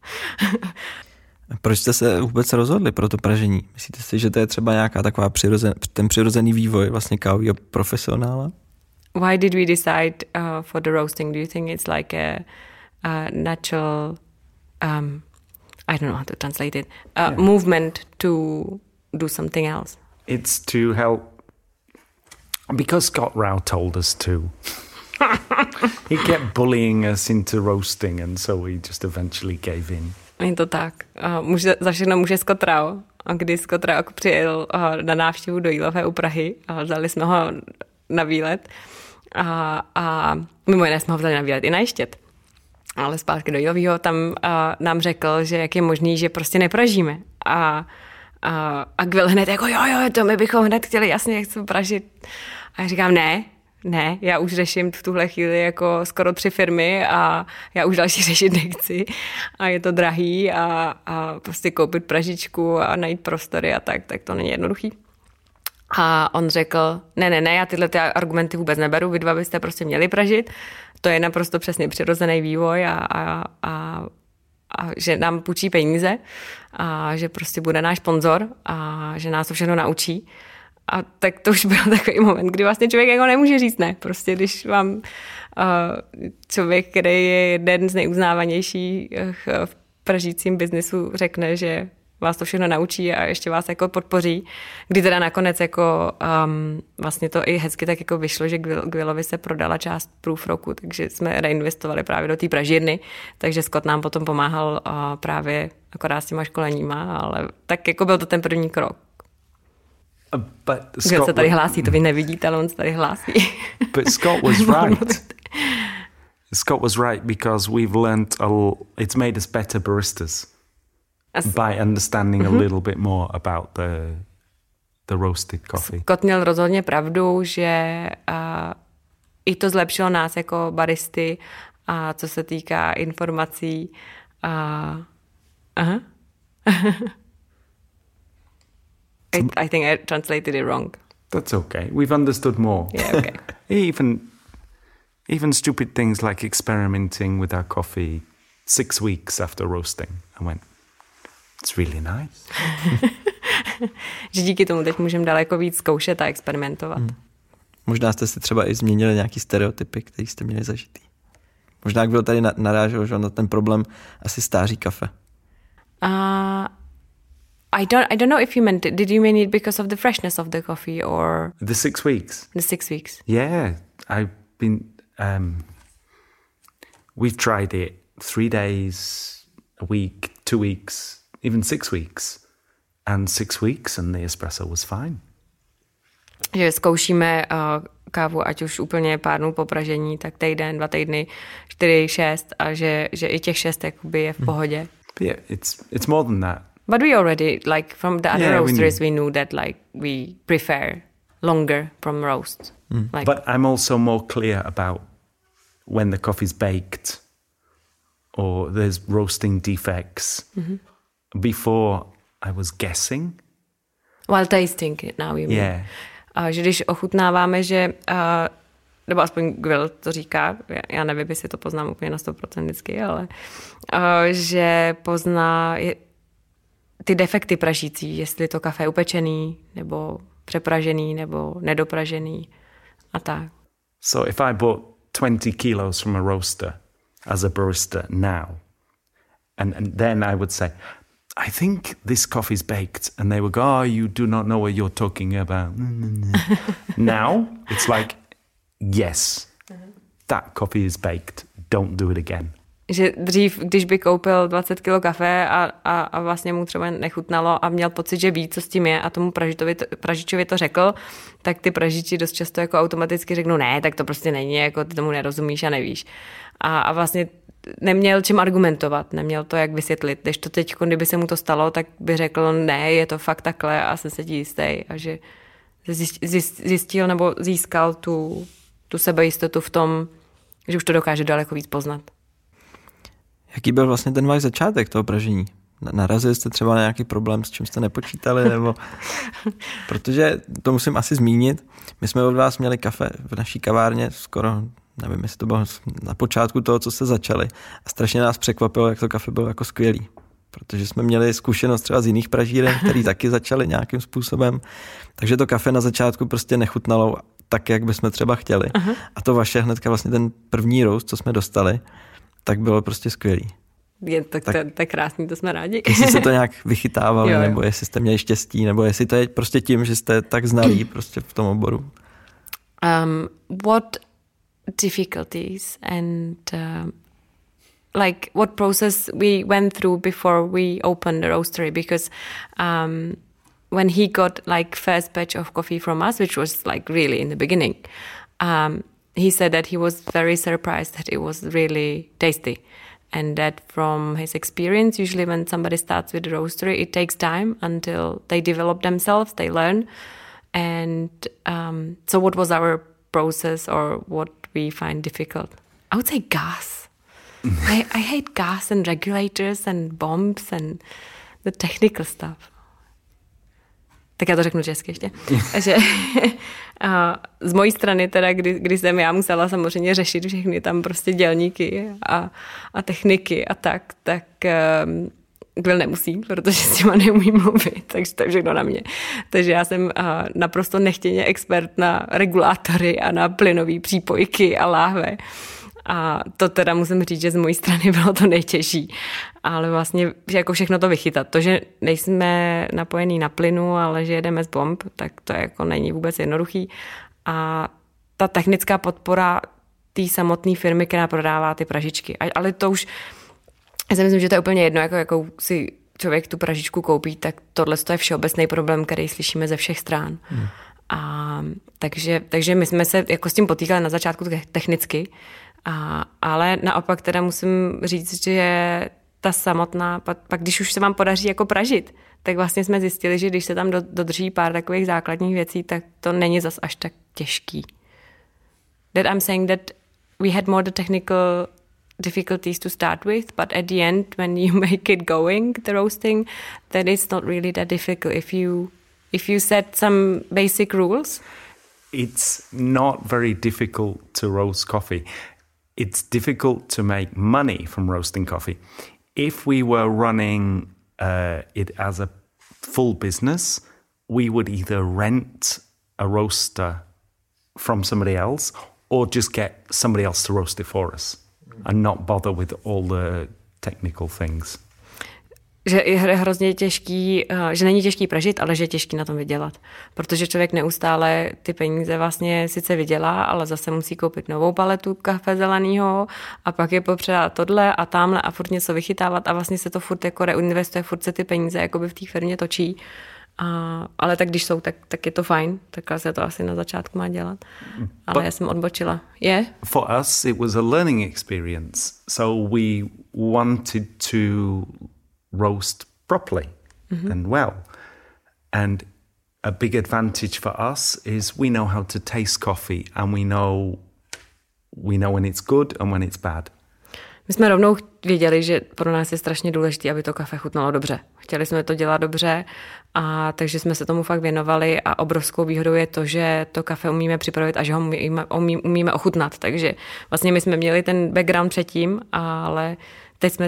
Proč jste se vůbec rozhodli pro to pražení? Myslíte si, že to je třeba nějaká taková ten přirozený vývoj vlastně kávového profesionála? Why did we decide for the roasting? Do you think it's like a natural, I don't know how to translate it, movement to do something else? It's to help, because Scott Rao told us to. He kept bullying us into roasting and so we just eventually gave in. Je to tak. Za všechno může Scott Rao. A když Scott Rao přijel na návštěvu do Jílové u Prahy a vzali jsme ho na výlet a mimo jiné jsme ho vzali na výlet i na Ještěd. Ale zpátky do Jílového tam nám řekl, že jak je možný, že prostě nepražíme. A Gvil hned jako jo, to my bychom hned chtěli, jasně, jak chceme pražit. A já říkám, ne, já už řeším v tuhle chvíli jako skoro 3 firmy a já už další řešit nechci a je to drahý a prostě koupit pražičku a najít prostory a tak to není jednoduchý. A on řekl, ne, já tyhle argumenty vůbec neberu, vy dva byste prostě měli pražit, to je naprosto přesně přirozený vývoj a že nám půjčí peníze a že prostě bude náš sponzor a že nás to všechno naučí. A tak to už byl takový moment, kdy vlastně člověk jako nemůže říct ne. Prostě když vám člověk, který je jeden z nejuznávanějších v pražícím biznesu, řekne, že vás to všechno naučí a ještě vás jako podpoří, kdy teda nakonec jako vlastně to i hezky tak jako vyšlo, že Gwilovi se prodala část Proof roku, takže jsme reinvestovali právě do té pražírny, takže Scott nám potom pomáhal právě akorát s těma školeníma, ale tak jako byl to ten první krok. Scott se tady hlásí, to vy nevidíte, ale on se tady hlásí. But Scott was right. Scott was right because we've learned it's made us better baristas by understanding a little bit more about the roasted coffee. Scott měl rozhodně pravdu, že i to zlepšilo nás jako baristy a co se týká informací. I think I translated it wrong. That's okay. We've understood more. Yeah, okay. Even stupid things like experimenting with our coffee 6 weeks after roasting. I went, it's really nice. Že díky tomu teď můžeme daleko víc zkoušet a experimentovat. Možná jste si třeba i změnili nějaký stereotypy, který jste měli zažitý. Možná jak byl tady narážel, že na ten problém asi stáří kafe. I don't know if you meant it. Did you mean it because of the freshness of the coffee or The 6 weeks? The 6 weeks. Yeah, I've been. We've tried it 3 days, a week, 2 weeks, even 6 weeks, and 6 weeks, and the espresso was fine. Že zkoušíme kávu, ať už úplně pár dnů po pražení, tak týden, 2 týdny, 4, 6 a že i těch 6 jakoby je v pohodě. Yeah, it's more than that. But we already, like from the other roasters, we knew that like we prefer longer from roast. Like, but I'm also more clear about when the coffee's baked or there's roasting defects. Before I was guessing. While tasting it now, you mean. Yeah. Že když ochutnáváme, že nebo aspoň Gvil to říká, já nevím, jestli to poznám úplně na 100% vždycky, ale že pozná ty defekty pražící, jestli to kafe je upečený, nebo přepražený, nebo nedopražený a tak. So if I bought 20 kilos from a roaster as a barista now, and then I would say, I think this coffee's baked. And they would go, oh, you do not know what you're talking about. Now, it's like, yes, that coffee is baked. Don't do it again. Že dřív, když by koupil 20 kg kafe a vlastně mu třeba nechutnalo a měl pocit, že ví, co s tím je a tomu pražičovi to řekl, tak ty pražiči dost často jako automaticky řeknou, ne, tak to prostě není, jako ty tomu nerozumíš a nevíš. A vlastně neměl čím argumentovat, neměl to jak vysvětlit. Když to teď, kdyby se mu to stalo, tak by řekl, ne, je to fakt takhle a jsem se ti jistý. A že zjistil nebo získal tu sebejistotu v tom, že už to dokáže daleko víc poznat. Jaký byl vlastně ten váš začátek toho pražení? Narazili jste třeba na nějaký problém, s čím jste nepočítali? Nebo... Protože to musím asi zmínit. My jsme od vás měli kafe v naší kavárně skoro, nevím, jestli to bylo na počátku toho, co jste začali. A strašně nás překvapilo, jak to kafe bylo jako skvělý. Protože jsme měli zkušenost třeba z jiných pražíren, který taky začali nějakým způsobem. Takže to kafe na začátku prostě nechutnalo tak, jak bychom třeba chtěli. Aha. A to vaše hnedka vlastně ten první roast, co jsme dostali, tak bylo prostě skvělý. To je krásný, to jsme rádi. Jestli se to nějak vychytávali, nebo jestli jste měli štěstí, nebo jestli to je prostě tím, že jste tak znalí prostě v tom oboru. What difficulties and like what process we went through before we opened the roastery, because when he got like first batch of coffee from us, which was like really in the beginning, he said that he was very surprised that it was really tasty. And that from his experience, usually when somebody starts with a roastery, it takes time until they develop themselves, they learn. And so what was our process or what we find difficult? I would say gas. I hate gas and regulators and bombs and the technical stuff. Tak já to řeknu česky ještě. Že, z mojí strany teda, kdy jsem já musela samozřejmě řešit všechny tam prostě dělníky a techniky a tak Will nemusí, protože s těma neumím mluvit, takže to je všechno na mě. Takže já jsem naprosto nechtěně expert na regulátory a na plynové přípojky a láhve. A to teda musím říct, že z mojí strany bylo to nejtěžší. Ale vlastně jako všechno to vychytat. To, že nejsme napojení na plynu, ale že jedeme z bomb, tak to jako není vůbec jednoduchý. A ta technická podpora té samotné firmy, která prodává ty pražičky. Ale to už, já si myslím, že to je úplně jedno, jakou si člověk tu pražičku koupí, tak tohle je všeobecný problém, který slyšíme ze všech stran. Takže my jsme se jako s tím potýkali na začátku technicky, ale naopak teda musím říct, že ta samotná, pak když už se vám podaří jako pražit, tak vlastně jsme zjistili, že když se tam dodrží pár takových základních věcí, tak to není zas až tak těžký. That I'm saying that we had more the technical difficulties to start with, but at the end, when you make it going, the roasting, then it's not really that difficult if you set some basic rules. It's not very difficult to roast coffee. It's difficult to make money from roasting coffee. If we were running it as a full business, we would either rent a roaster from somebody else or just get somebody else to roast it for us and not bother with all the technical things. Že je hrozně těžký, že není těžký pražit, ale že je těžký na tom vydělat. Protože člověk neustále ty peníze vlastně sice vydělá, ale zase musí koupit novou paletu kafe zeleného a pak je popředat tohle a tamhle a furt něco vychytávat a vlastně se to furt jako reinvestuje, furt se ty peníze jakoby v té firmě točí. Ale tak když jsou, tak je to fajn, takhle se to asi na začátku má dělat. Ale já jsem odbočila. Yeah? For us it was a learning experience. So we wanted to roast properly and well. And a big advantage for us is we know how to taste coffee and we know when it's good and when it's bad. My jsme rovnou věděli, že pro nás je strašně důležité, aby to kafe chutnalo dobře. Chtěli jsme to dělat dobře, a takže jsme se tomu fakt věnovali a obrovskou výhodou je to, že to kafe umíme připravit a že ho umíme ochutnat. Takže vlastně my jsme měli ten background předtím, ale teď jsme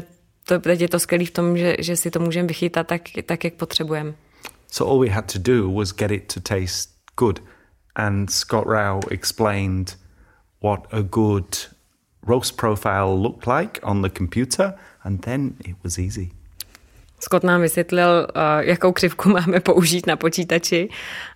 teď je to skvělý v tom, že si to můžeme vychytat tak jak potřebujeme. So all we had to do was get it to taste good. And Scott Rao explained what a good roast profile looked like on the computer, and then it was easy. Scott nám vysvětlil, jakou křivku máme použít na počítači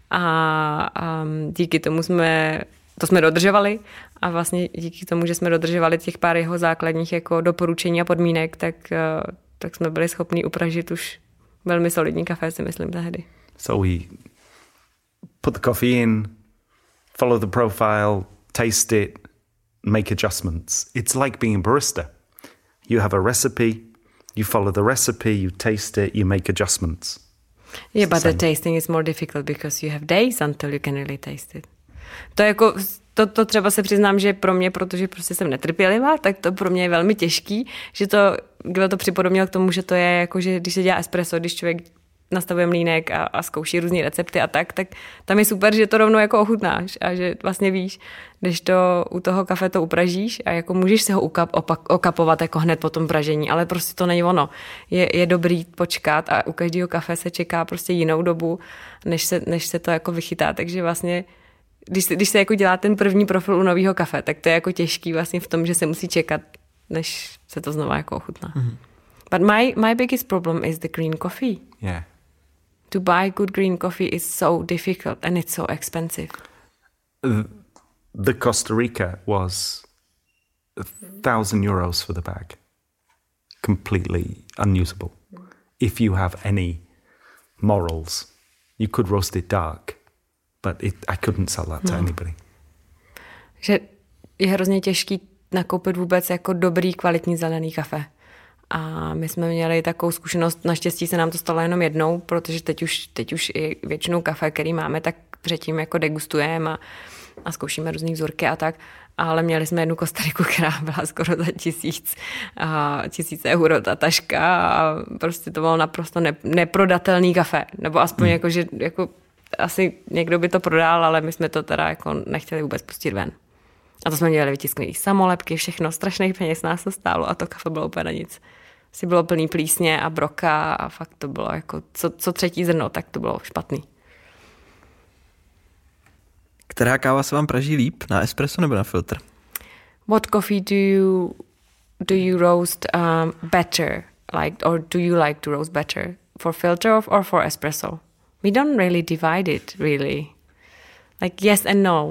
a díky tomu jsme dodržovali a vlastně díky tomu, že jsme dodržovali těch pár jeho základních jako doporučení a podmínek, tak jsme byli schopni upražit už velmi solidní kafe, si myslím tehdy. So we put the coffee in, follow the profile, taste it, make adjustments. It's like being a barista. You have a recipe, you follow the recipe, you taste it, you make adjustments. Yeah, but the tasting is more difficult because you have days until you can really taste it. To jako, to třeba se přiznám, že pro mě, protože prostě jsem netrpělivá, tak to pro mě je velmi těžký, že kdo to připodobnil k tomu, že to je jako, že když se dělá espresso, když člověk nastavuje mlýnek a zkouší různý recepty a tak tam je super, že to rovnou jako ochutnáš a že vlastně víš, když to u toho kafe to upražíš a jako můžeš se ho okapovat jako hned po tom pražení, ale prostě to není ono. Je dobrý počkat a u každého kafe se čeká prostě jinou dobu, než se to jako vychytá, takže vlastně když se jako dělá ten první profil u nového kafe, tak to je jako těžký vlastně v tom, že se musí čekat, než se to znova jako ochutná. Mm-hmm. But my biggest problem is the green coffee. Yeah. To buy good green coffee is so difficult and it's so expensive. The Costa Rica was €1,000 for the bag. Completely unusable. If you have any morals, you could roast it dark, but I couldn't sell that to anybody. Že je hrozně těžký nakoupit vůbec jako dobrý, kvalitní zelený kafe. A my jsme měli takovou zkušenost, naštěstí se nám to stalo jenom jednou, protože teď už i většinou kafe, který máme, tak předtím jako degustujeme a zkoušíme různý vzorky a tak, ale měli jsme jednu Kostariku, která byla skoro za 1000 euro ta taška a prostě to bylo naprosto neprodatelný kafe, nebo aspoň jako, že jako asi někdo by to prodal, ale my jsme to teda jako nechtěli vůbec pustit ven. A to jsme dělali vytisknuté samolepky, všechno, strašných peněz nás to stálo a to kafe bylo úplně na nic. Si bylo plný plísně a broka a fakt to bylo jako, co třetí zrno, tak to bylo špatný. Která káva se vám praží líp, na espresso nebo na filtr? What coffee do you roast better, or do you like to roast better? For filter or for espresso? We don't really divide it, really. Like yes and no.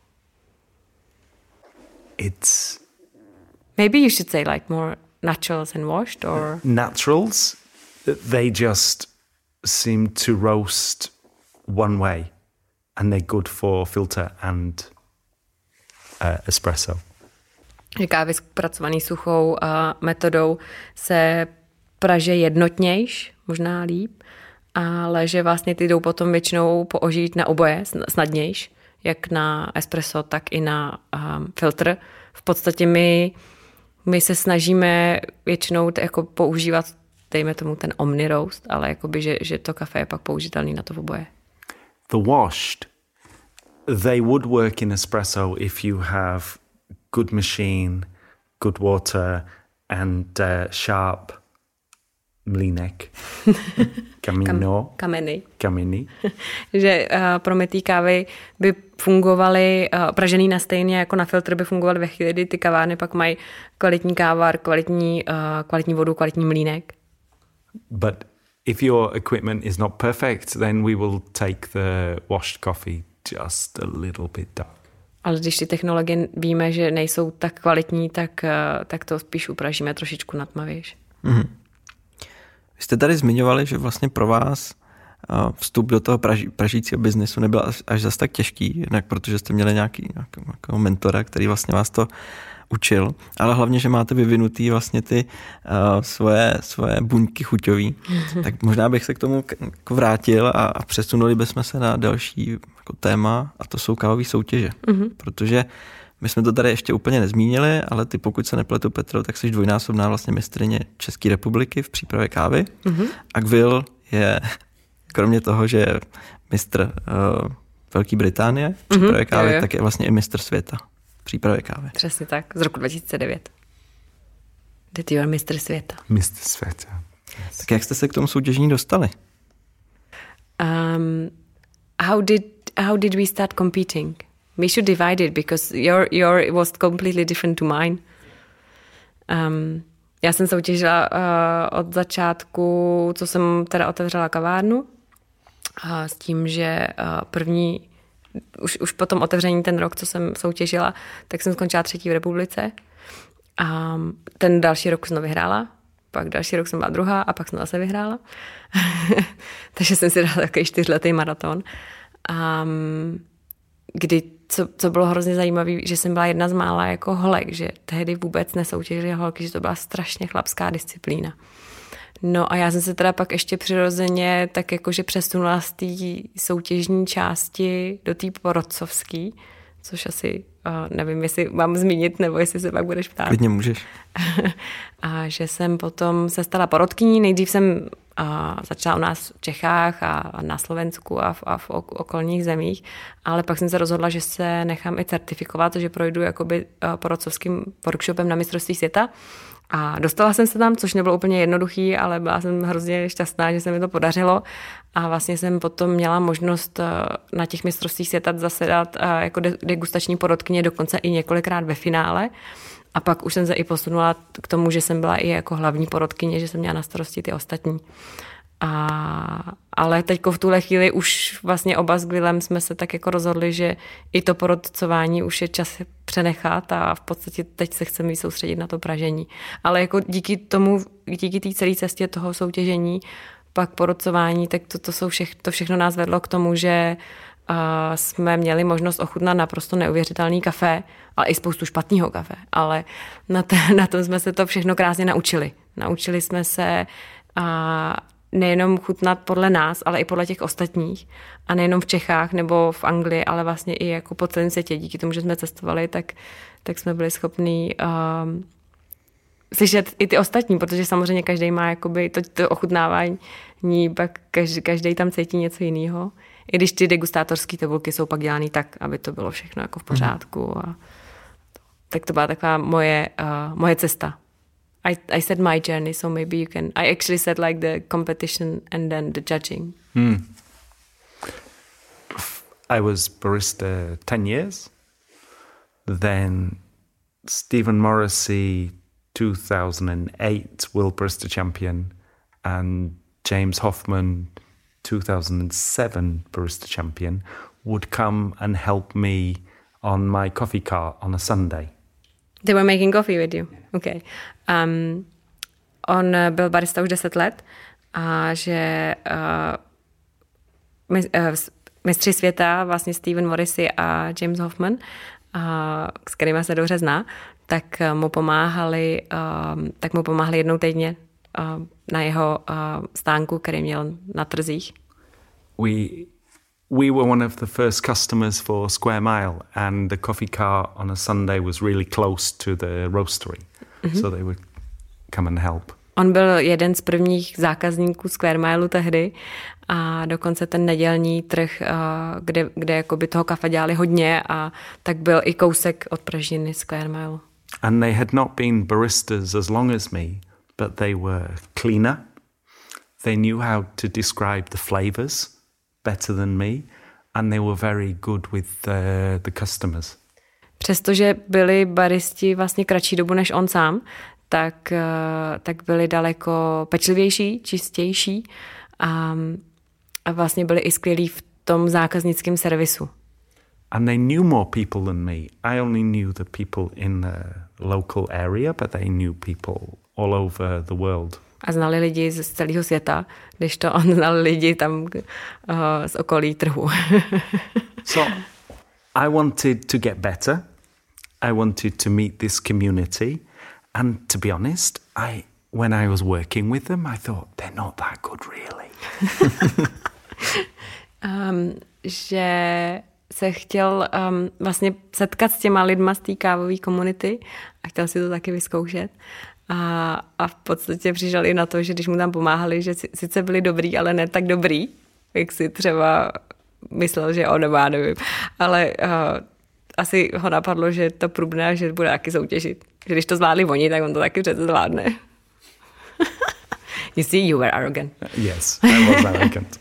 Maybe you should say like more naturals and washed or... Naturals, they just seem to roast one way and they're good for filter and espresso. Kávy zpracovaný suchou metodou se praže jednotnějš, možná líp, ale že vlastně ty jdou potom většinou použít na oboje snadnějš, jak na espresso, tak i na filtr. V podstatě my se snažíme většinou jako používat, dejme tomu ten omni roast, ale jakoby, že to kafe je pak použitelný na to oboje. The washed, they would work in espresso if you have good machine, good water and sharp mlýnek. Kameny. Že promytý kávy by fungovaly, pražený na stejně jako na filtr by fungovaly ve chvíli, kdy ty kavárny pak mají kvalitní kávár, kvalitní vodu, kvalitní mlýnek. But if your equipment is not perfect, then we will take the washed coffee just a little bit dark. Ale když ty technologie víme, že nejsou tak kvalitní, tak to spíš upražíme trošičku natmavějš. Mm-hmm. Vy jste tady zmiňovali, že vlastně pro vás vstup do toho pražícího biznesu nebyl až zas tak těžký, jednak protože jste měli nějakého mentora, který vlastně vás to učil, ale hlavně, že máte vyvinutý vlastně ty svoje buňky chuťový. Tak možná bych se k tomu jako vrátil a přesunuli bychom se na další jako téma a to jsou kávové soutěže. Mm-hmm. Protože my jsme to tady ještě úplně nezmínili, ale ty, pokud se nepletu, Petro, tak jsi dvojnásobná vlastně mistryně České republiky v přípravě kávy. Mm-hmm. A Gvil je, kromě toho, že je mistr Velké Británie v přípravě kávy, tak je vlastně i mistr světa v přípravě kávy. Přesně tak, z roku 2009. That you are mistr světa. Mistr světa. Yes. Tak jak jste se k tomu soutěžení dostali? How did we start competing? We should divide it because your was completely different to mine. Já jsem soutěžila od začátku, co jsem teda otevřela kavárnu, s tím, že už po tom otevření ten rok, co jsem soutěžila, tak jsem skončila 3. v republice. A ten další rok jsem vyhrála, pak další rok jsem byla 2. a pak jsem zase vyhrála. Takže jsem si dala takový 4letý maraton. Kdy, co bylo hrozně zajímavé, že jsem byla jedna z mála jako holek, že tehdy vůbec nesoutěžily holky, že to byla strašně chlapská disciplína. No a já jsem se teda pak ještě přirozeně tak jakože přesunula z té soutěžní části do té porodcovské, což asi nevím, jestli mám zmínit, nebo jestli se pak budeš ptát. Klidně můžeš. A že jsem potom se stala porodkyní. Nejdřív jsem začala u nás v Čechách a na Slovensku a v okolních zemích, ale pak jsem se rozhodla, že se nechám i certifikovat, že projdu jakoby porodcovským workshopem na mistrovství světa. A dostala jsem se tam, což nebylo úplně jednoduchý, ale byla jsem hrozně šťastná, že se mi to podařilo. A vlastně jsem potom měla možnost na těch mistrovstvích světa zasedat jako degustační porodkyně, dokonce i několikrát ve finále. A pak už jsem se i posunula k tomu, že jsem byla i jako hlavní porodkyně, že jsem měla na starosti ty ostatní. Ale teďko v tuhle chvíli už vlastně oba s Gwilem jsme se tak jako rozhodli, že i to porodcování už je čas přenechat a v podstatě teď se chceme soustředit na to pražení. Ale jako díky té celé cestě toho soutěžení, pak porodcování, tak to všechno nás vedlo k tomu, že jsme měli možnost ochutnat naprosto neuvěřitelný kafe, ale i spoustu špatného kafe. Ale na tom jsme se to všechno krásně naučili. Naučili jsme se nejenom chutnat podle nás, ale i podle těch ostatních. A nejenom v Čechách nebo v Anglii, ale vlastně i jako po celém světě. Díky tomu, že jsme cestovali, tak jsme byli schopní slyšet i ty ostatní, protože samozřejmě každý má jakoby to ochutnávání, pak každý tam cítí něco jiného. I když ty degustátorské tabulky jsou pak dělané tak, aby to bylo všechno jako v pořádku. Tak to byla taková moje cesta. I said my journey, so maybe you can... I actually said like the competition and then the judging. I was barista 10 years. Then Stephen Morrissey, 2008 World Barista Champion, and James Hoffman, 2007 Barista Champion, would come and help me on my coffee cart on a Sunday. They were making coffee with you? Okay. On byl barista už 10 let a že mistři světa, vlastně Stephen Morrissey a James Hoffman, s kterými se dobře zná, tak mu pomáhali jednou týdně na jeho stánku, který měl na trzích. We were one of the first customers for Square Mile, and the coffee car on a Sunday was really close to the roastery, so they would come and help. On byl jeden z prvních zákazníků Square Mileu tehdy a dokonce ten nedělní trh, kde jakoby toho kafe dělali hodně, a tak byl i kousek od pražiny Square Mile. And they had not been baristas as long as me, but they were cleaner. They knew how to describe the flavors better than me, and they were very good with the customers. Přestože byli baristi vlastně kratší dobu než on sám, tak byli daleko pečlivější, čistější a vlastně byli i skvělí v tom zákaznickém servisu. And they knew more people than me. I only knew the people in the local area, but they knew people all over the world. A znali lidi z celého světa, když to on znal lidi tam z okolí trhu. So I wanted to get better. I wanted to meet this community. And to be honest, when I was working with them, I thought, they're not that good, really. Že se chtěl vlastně setkat s těma lidma z té kávové komunity a chtěl si to taky vyzkoušet. A v podstatě přišel i na to, že když mu tam pomáhali, že sice byli dobrý, ale ne tak dobrý, jak si třeba myslel, že on, nebo já nevím. Ale asi ho napadlo, že to průbne a že bude taky soutěžit. Že když to zvládli oni, tak on to taky přece zvládne. You see, you were arrogant. Yes, I was arrogant.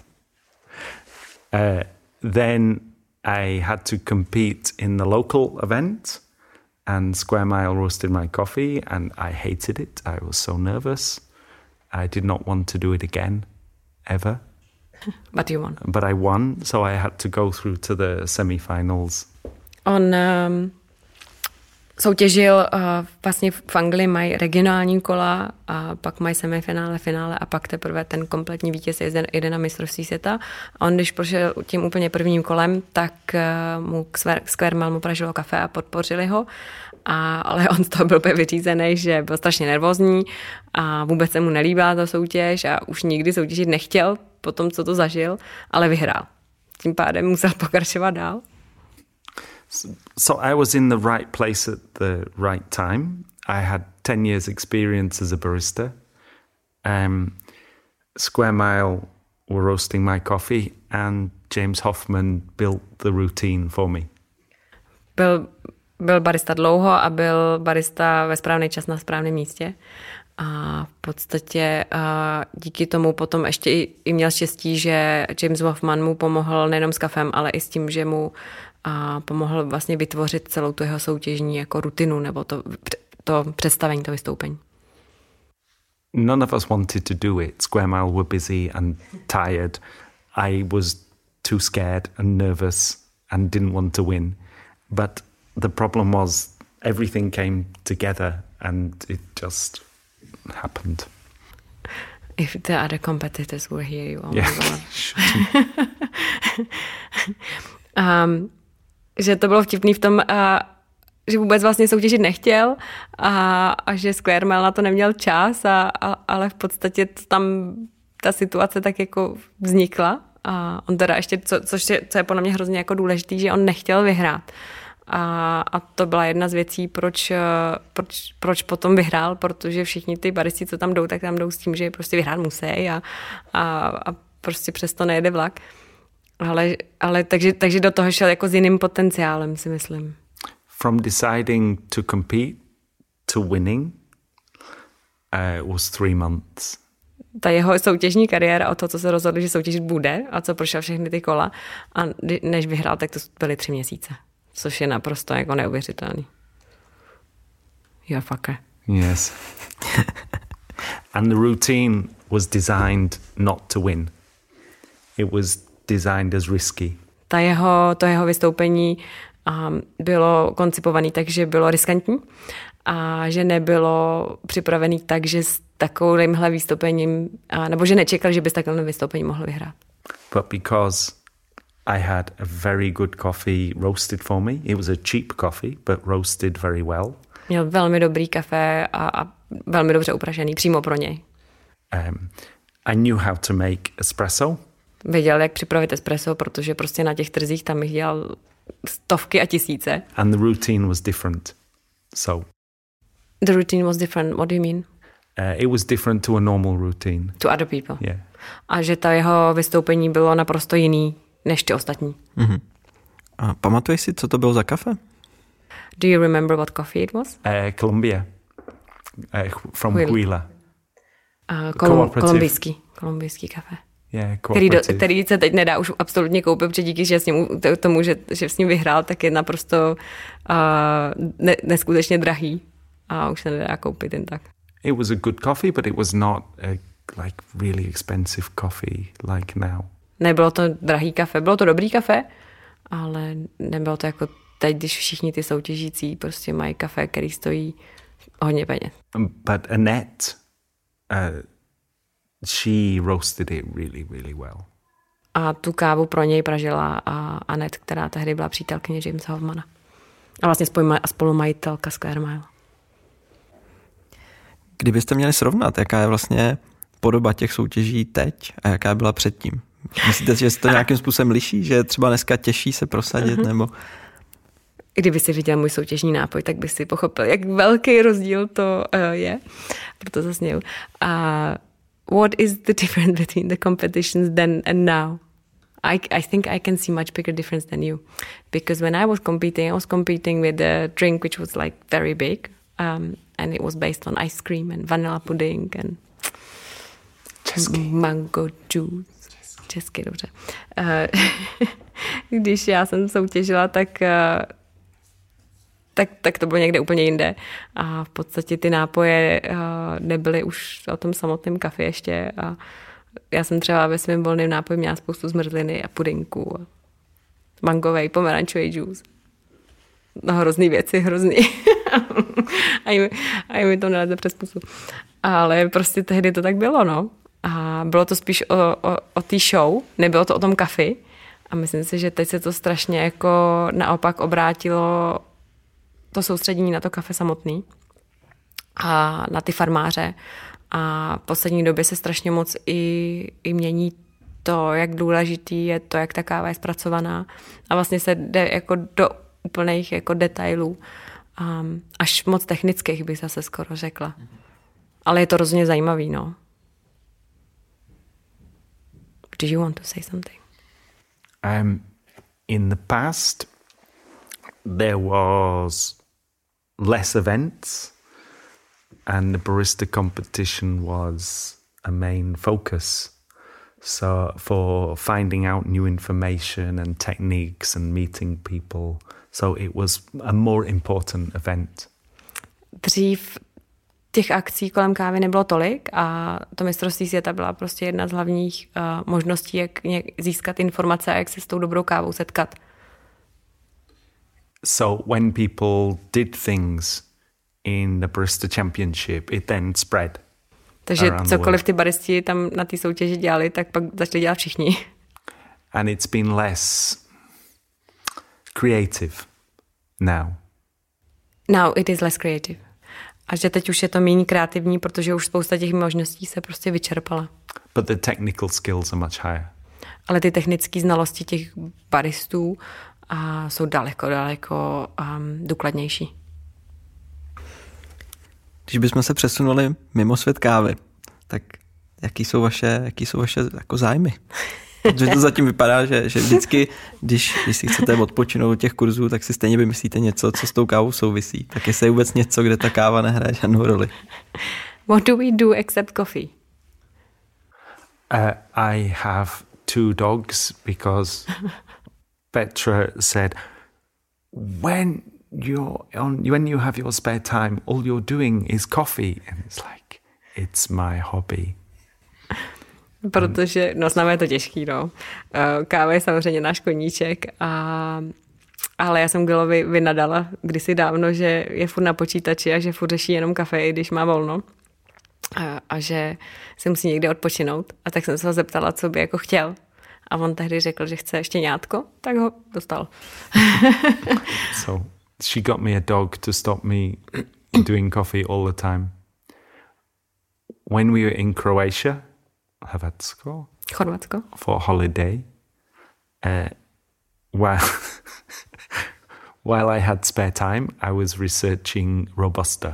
Then I had to compete in the local event, and Square Mile roasted my coffee, and I hated it. I was so nervous. I did not want to do it again, ever. But you won. But I won, so I had to go through to the semi-finals. On soutěžil, vlastně v Anglii mají regionální kola a pak mají semifinále, finále a pak teprve ten kompletní vítěz jede na mistrovství světa. A on, když prošel tím úplně prvním kolem, tak mu Square Mile mu pražilo kafe a podpořili ho. Ale on z toho byl vyřízený, že byl strašně nervózní a vůbec se mu nelíbila ta soutěž a už nikdy soutěžit nechtěl po tom, co to zažil, ale vyhrál. Tím pádem musel pokračovat dál. So I was in the right place at the right time. I had 10 years experience as a barista. Square Mile were roasting my coffee and James Hoffman built the routine for me. Byl barista dlouho a byl barista ve správný čas na správném místě. A v podstatě díky tomu potom ještě i měl štěstí, že James Hoffman mu pomohl nejenom s kafem, ale i s tím, že mu pomohl vlastně vytvořit celou tu jeho soutěžní jako rutinu nebo to představení, to vystoupení. None of us wanted to do it. Square Mile were busy and tired. I was too scared and nervous and didn't want to win. But the problem was everything came together and it just happened. If the other competitors were here, you all že to bylo vtipný v tom, že vůbec vlastně soutěžit nechtěl a že Square Mile na to neměl čas, ale v podstatě tam ta situace tak jako vznikla a on teda ještě, co je podle mě hrozně jako důležitý, že on nechtěl vyhrát. A to byla jedna z věcí, proč potom vyhrál, protože všichni ty baristi, co tam jdou, tak tam jdou s tím, že prostě vyhrát musí a prostě přesto nejede vlak. Ale takže do toho šel jako s jiným potenciálem, si myslím. From deciding to compete to winning was 3 months. Ta jeho soutěžní kariéra o to, co se rozhodl, že soutěžit bude a co prošel všechny ty kola a než vyhrál, tak to byly 3 měsíce. Což je naprosto jako neuvěřitelný. You're fucker. Yes. And the routine was designed not to win. It was designed as risky. To jeho vystoupení bylo koncipované tak, že bylo riskantní a že nebylo připravený tak, že s takovýmhle vystoupením, nebo že nečekal, že by s takovým vystoupením mohl vyhrát. But because I had a very good coffee roasted for me. It was a cheap coffee, but roasted very well. Měl velmi dobrý kafe a velmi dobře upražený přímo pro něj. I knew how to make espresso. Věděl, jak připravit espresso, protože prostě na těch trzích tam jich dělal stovky a tisíce. And the routine was different. So the routine was different. What do you mean? It was different to a normal routine. To other people. Yeah. A že ta jeho vystoupení bylo naprosto jiný než ty ostatní. Mm-hmm. A pamatuješ si, co to bylo za kafe? Do you remember what coffee it was? Colombia. From Huila. Kolumbijský kafe. Yeah, který se teď nedá už absolutně koupit, protože díky že tomu, že s ním vyhrál, tak je naprosto neskutečně drahý a už se nedá koupit jen tak. It was a good coffee, but it was not like really expensive coffee like now. Nebylo to drahý kafe, bylo to dobrý kafe, ale nebylo to jako teď, když všichni ty soutěžící prostě mají kafe, který stojí hodně peněz. But Annette, she roasted it really, really well. A tu kávu pro něj pražila Annette, která tehdy byla přítelkyně Jamesa Hoffmana. A vlastně spolumajitelka Square Mile. Kdybyste měli srovnat, jaká je vlastně podoba těch soutěží teď a jaká byla předtím? Myslíte, že se to nějakým způsobem liší? Že třeba dneska těžší se prosadit? Nebo... Kdyby si viděl můj soutěžní nápoj, tak by si pochopil, jak velký rozdíl to je. Proto zasněju. What is the difference between the competitions then and now? I think I can see much bigger difference than you, because when I was competing with a drink which was like very big, and it was based on ice cream and vanilla pudding and mango juice. Česky, dobře. Když já jsem soutěžila, tak to bylo někde úplně jinde. A v podstatě ty nápoje nebyly už o tom samotném kafi ještě. A já jsem třeba ve svém volném nápoji měla spoustu zmrzliny a pudinku. A mangovej, pomerančový džus. No hrozný věci, hrozný. a mi to neleze přes pusu. Ale prostě tehdy to tak bylo, no. A bylo to spíš o té show, nebylo to o tom kafi. A myslím si, že teď se to strašně jako naopak obrátilo to soustředění na to kafe samotný a na ty farmáře. A v poslední době se strašně moc i mění to, jak důležitý je to, jak ta káva je zpracovaná. A vlastně se jde jako do úplných jako detailů. Až moc technických bych zase skoro řekla. Ale je to rozhodně zajímavý, no. Do you want to say something? In the past, there was less events, and the barista competition was a main focus. So for finding out new information and techniques and meeting people, so it was a more important event. Dřív těch akcí kolem kávy nebylo tolik a to mistrovství světa byla prostě jedna z hlavních možností, jak získat informace a jak se s tou dobrou kávou setkat. So when people did things in the Barista Championship, it then spread. Takže cokoliv ty baristi tam na té soutěži dělali, tak pak začali dělat všichni. And it's been less creative now. Now it is less creative. A že teď už je to méně kreativní, protože už spousta těch možností se prostě vyčerpala. But the technical skills are much higher. Ale ty technické znalosti těch baristů jsou daleko důkladnější. Když bychom se přesunuli mimo svět kávy, tak jaký jsou vaše jako zájmy? Protože to zatím vypadá, že vždycky, když si chcete odpočinout od těch kurzů, tak si stejně vymyslíte něco, co s tou kávou souvisí. Tak jestli je vůbec něco, kde ta káva nehraje žádnou roli. What do we do except coffee? I have 2 dogs because Petra said, when you have your spare time, all you're doing is coffee. And it's like, it's my hobby. Protože, s námi je to těžký, no. Káva je samozřejmě náš koníček, ale já jsem Gilovi vynadala kdysi dávno, že je furt na počítači a že furt řeší jenom kafe, i když má volno. A že se musí někde odpočinout. A tak jsem se ho zeptala, co by jako chtěl. A on tehdy řekl, že chce štěňátko, tak ho dostal. So she got me a dog to stop me doing coffee all the time. When we were in Croatia, Chorvatsko. For holiday, while I had spare time, I was researching Robusta.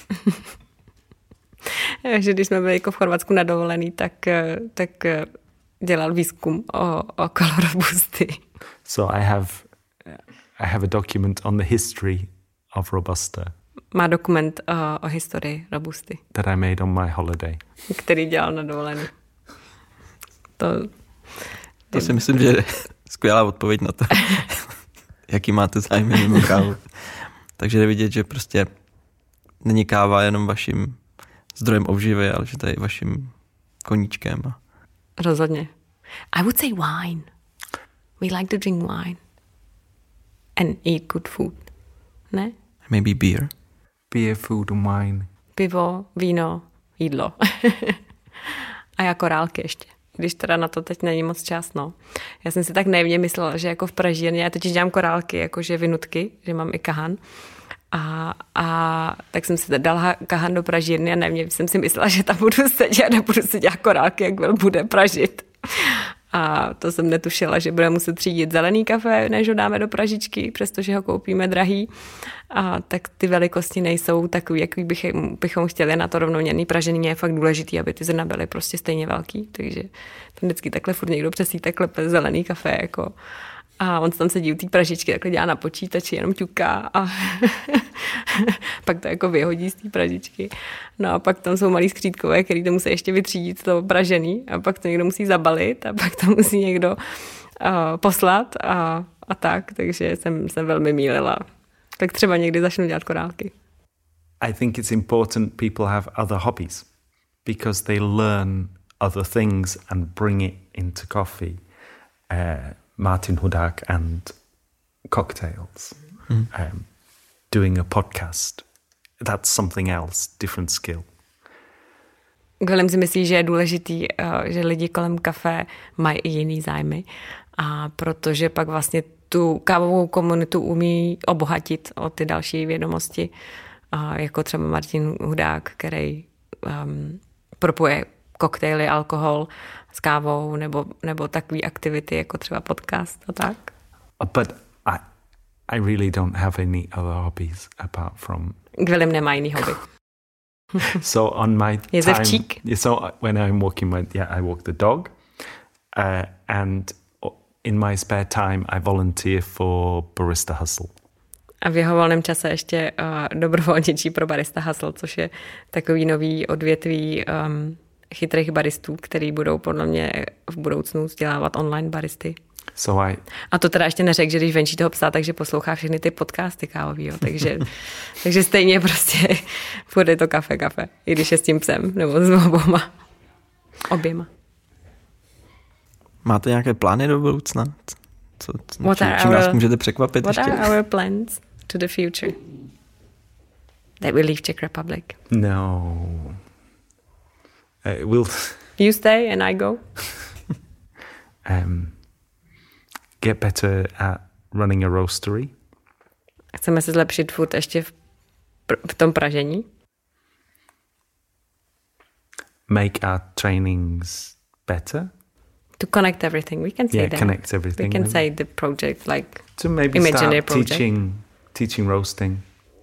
Že když jsme byli jako v Chorvatsku na dovolený, tak dělal výzkum o Robusty. So I have a document on the history of Robusta. Má dokument o historii Robusty. That I made on my holiday. Který dělal na dovolený. To si myslím, že je skvělá odpověď na to, jaký máte zájem mimo kávu. Takže jde vidět, že prostě není káva jenom vaším zdrojem obživy, ale že to je vaším koníčkem. Rozhodně. I would say wine. We like to drink wine. And eat good food. Ne? Maybe beer. Beer, food and wine. Pivo, víno, jídlo. A jako korálky ještě. Když teda na to teď není moc čas, no. Já jsem si tak naivně myslela, že jako v pražírně, já totiž dělám korálky, jakože vinutky, že mám i kahan. A tak jsem si dala kahan do pražírny a naivně jsem si myslela, že tam budu sedět a budu si dělat korálky, jak bude pražit. A to jsem netušila, že budeme muset třídit zelený kafe, než ho dáme do pražičky, přestože ho koupíme drahý. A tak ty velikosti nejsou takový, jaký bychom chtěli. Na to rovnoměrný pražení je fakt důležitý, aby ty zrna byly prostě stejně velký. Takže tam vždycky takhle furt někdo přesí takhle zelený kafe. Jako. A on tam sedí u té pražičky, takhle dělá na počítači, jenom ťuká a pak to jako vyhodí z té pražičky. No a pak tam jsou malý skřítkové, který to musí ještě vytřídit, to pražený, a pak to někdo musí zabalit a pak to musí někdo poslat a tak, takže jsem velmi mýlila. Tak třeba někdy začnu dělat korálky. I think it's important people have other hobbies because they learn other things and bring it into coffee. Martin Hudák and cocktails, doing a podcast. That's something else, different skill. Kolem si myslí, že je důležitý, že lidi kolem kafe mají i jiný zájmy, a protože pak vlastně tu kávovou komunitu umí obohatit o ty další vědomosti, jako třeba Martin Hudák, který propuje koktejly, alkohol s kávou nebo takové aktivity, jako třeba podcast a tak. But I really don't have any other hobbies apart from... Gwilym nemá jiný hobby. So on my Jezevčík. So when I'm walking, I walk the dog, and in my spare time I volunteer for Barista Hustle. A v jeho volném čase ještě dobrovolničí pro Barista Hustle, což je takový nový odvětví chytrých baristů, který budou podle mě v budoucnu vzdělávat online baristy. A to teda ještě neřekl, že když venčí toho psa, takže poslouchá všechny ty podcasty kávový, takže stejně prostě půjde to kafe, i když je s tím psem, nebo s oběma. Máte nějaké plány do budoucna? Čím nás můžete překvapit what ještě? What are our plans to the future? That we leave Czech Republic. No. We'll... You stay and I go? Get better at running a roastery. Chceme se zlepšit furt ještě v tom pražení. Make our trainings better. To connect everything, we can say that. Connect everything. We can say the project, like to maybe imaginary start project. teaching roasting.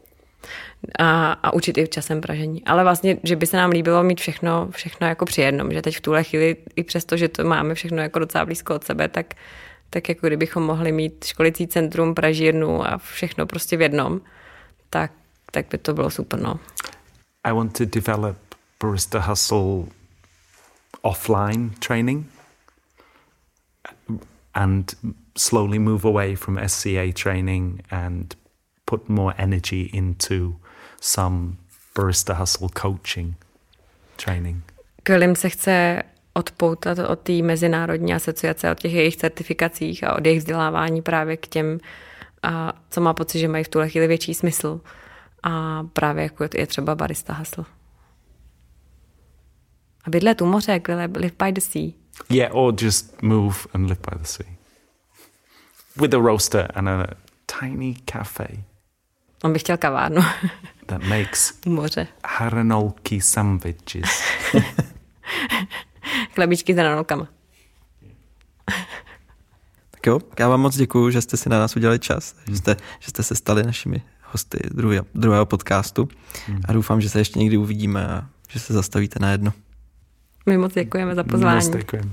A učit i v časem pražení. Ale vlastně, že by se nám líbilo mít všechno jako při jednom, že teď v tuhle chvíli, i přesto, že to máme všechno jako docela blízko od sebe, tak jako kdybychom mohli mít školicí centrum, pražírnu a všechno prostě v jednom, tak by to bylo super, no. I want to develop Barista Hustle offline training and slowly move away from SCA training and put more energy into some Barista Hustle coaching training. Gwilym se chce odpoutat od té mezinárodní asociace, od těch jejich certifikacích a od jejich vzdělávání právě k těm, co má pocit, že mají v tuhle chvíli větší smysl. A právě jako je třeba Barista Hustle. A bydlet u moře, live by the sea. Yeah, or just move and live by the sea. With a roaster and a tiny cafe. On by chtěl kavárnu. That makes u moře. hranolky sandwiches. Chlebíčky s hranolkama. Tak jo, já vám moc děkuju, že jste si na nás udělali čas, že jste se stali našimi hosty druhého podcastu a doufám, že se ještě někdy uvidíme a že se zastavíte na jedno. My moc děkujeme za pozvání. Moc děkujeme.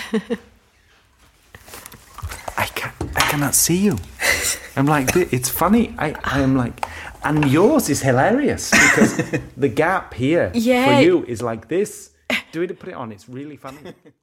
I cannot see you. I'm like, it's funny. I am like, and yours is hilarious because the gap here for you is like this. Put it on. It's really funny.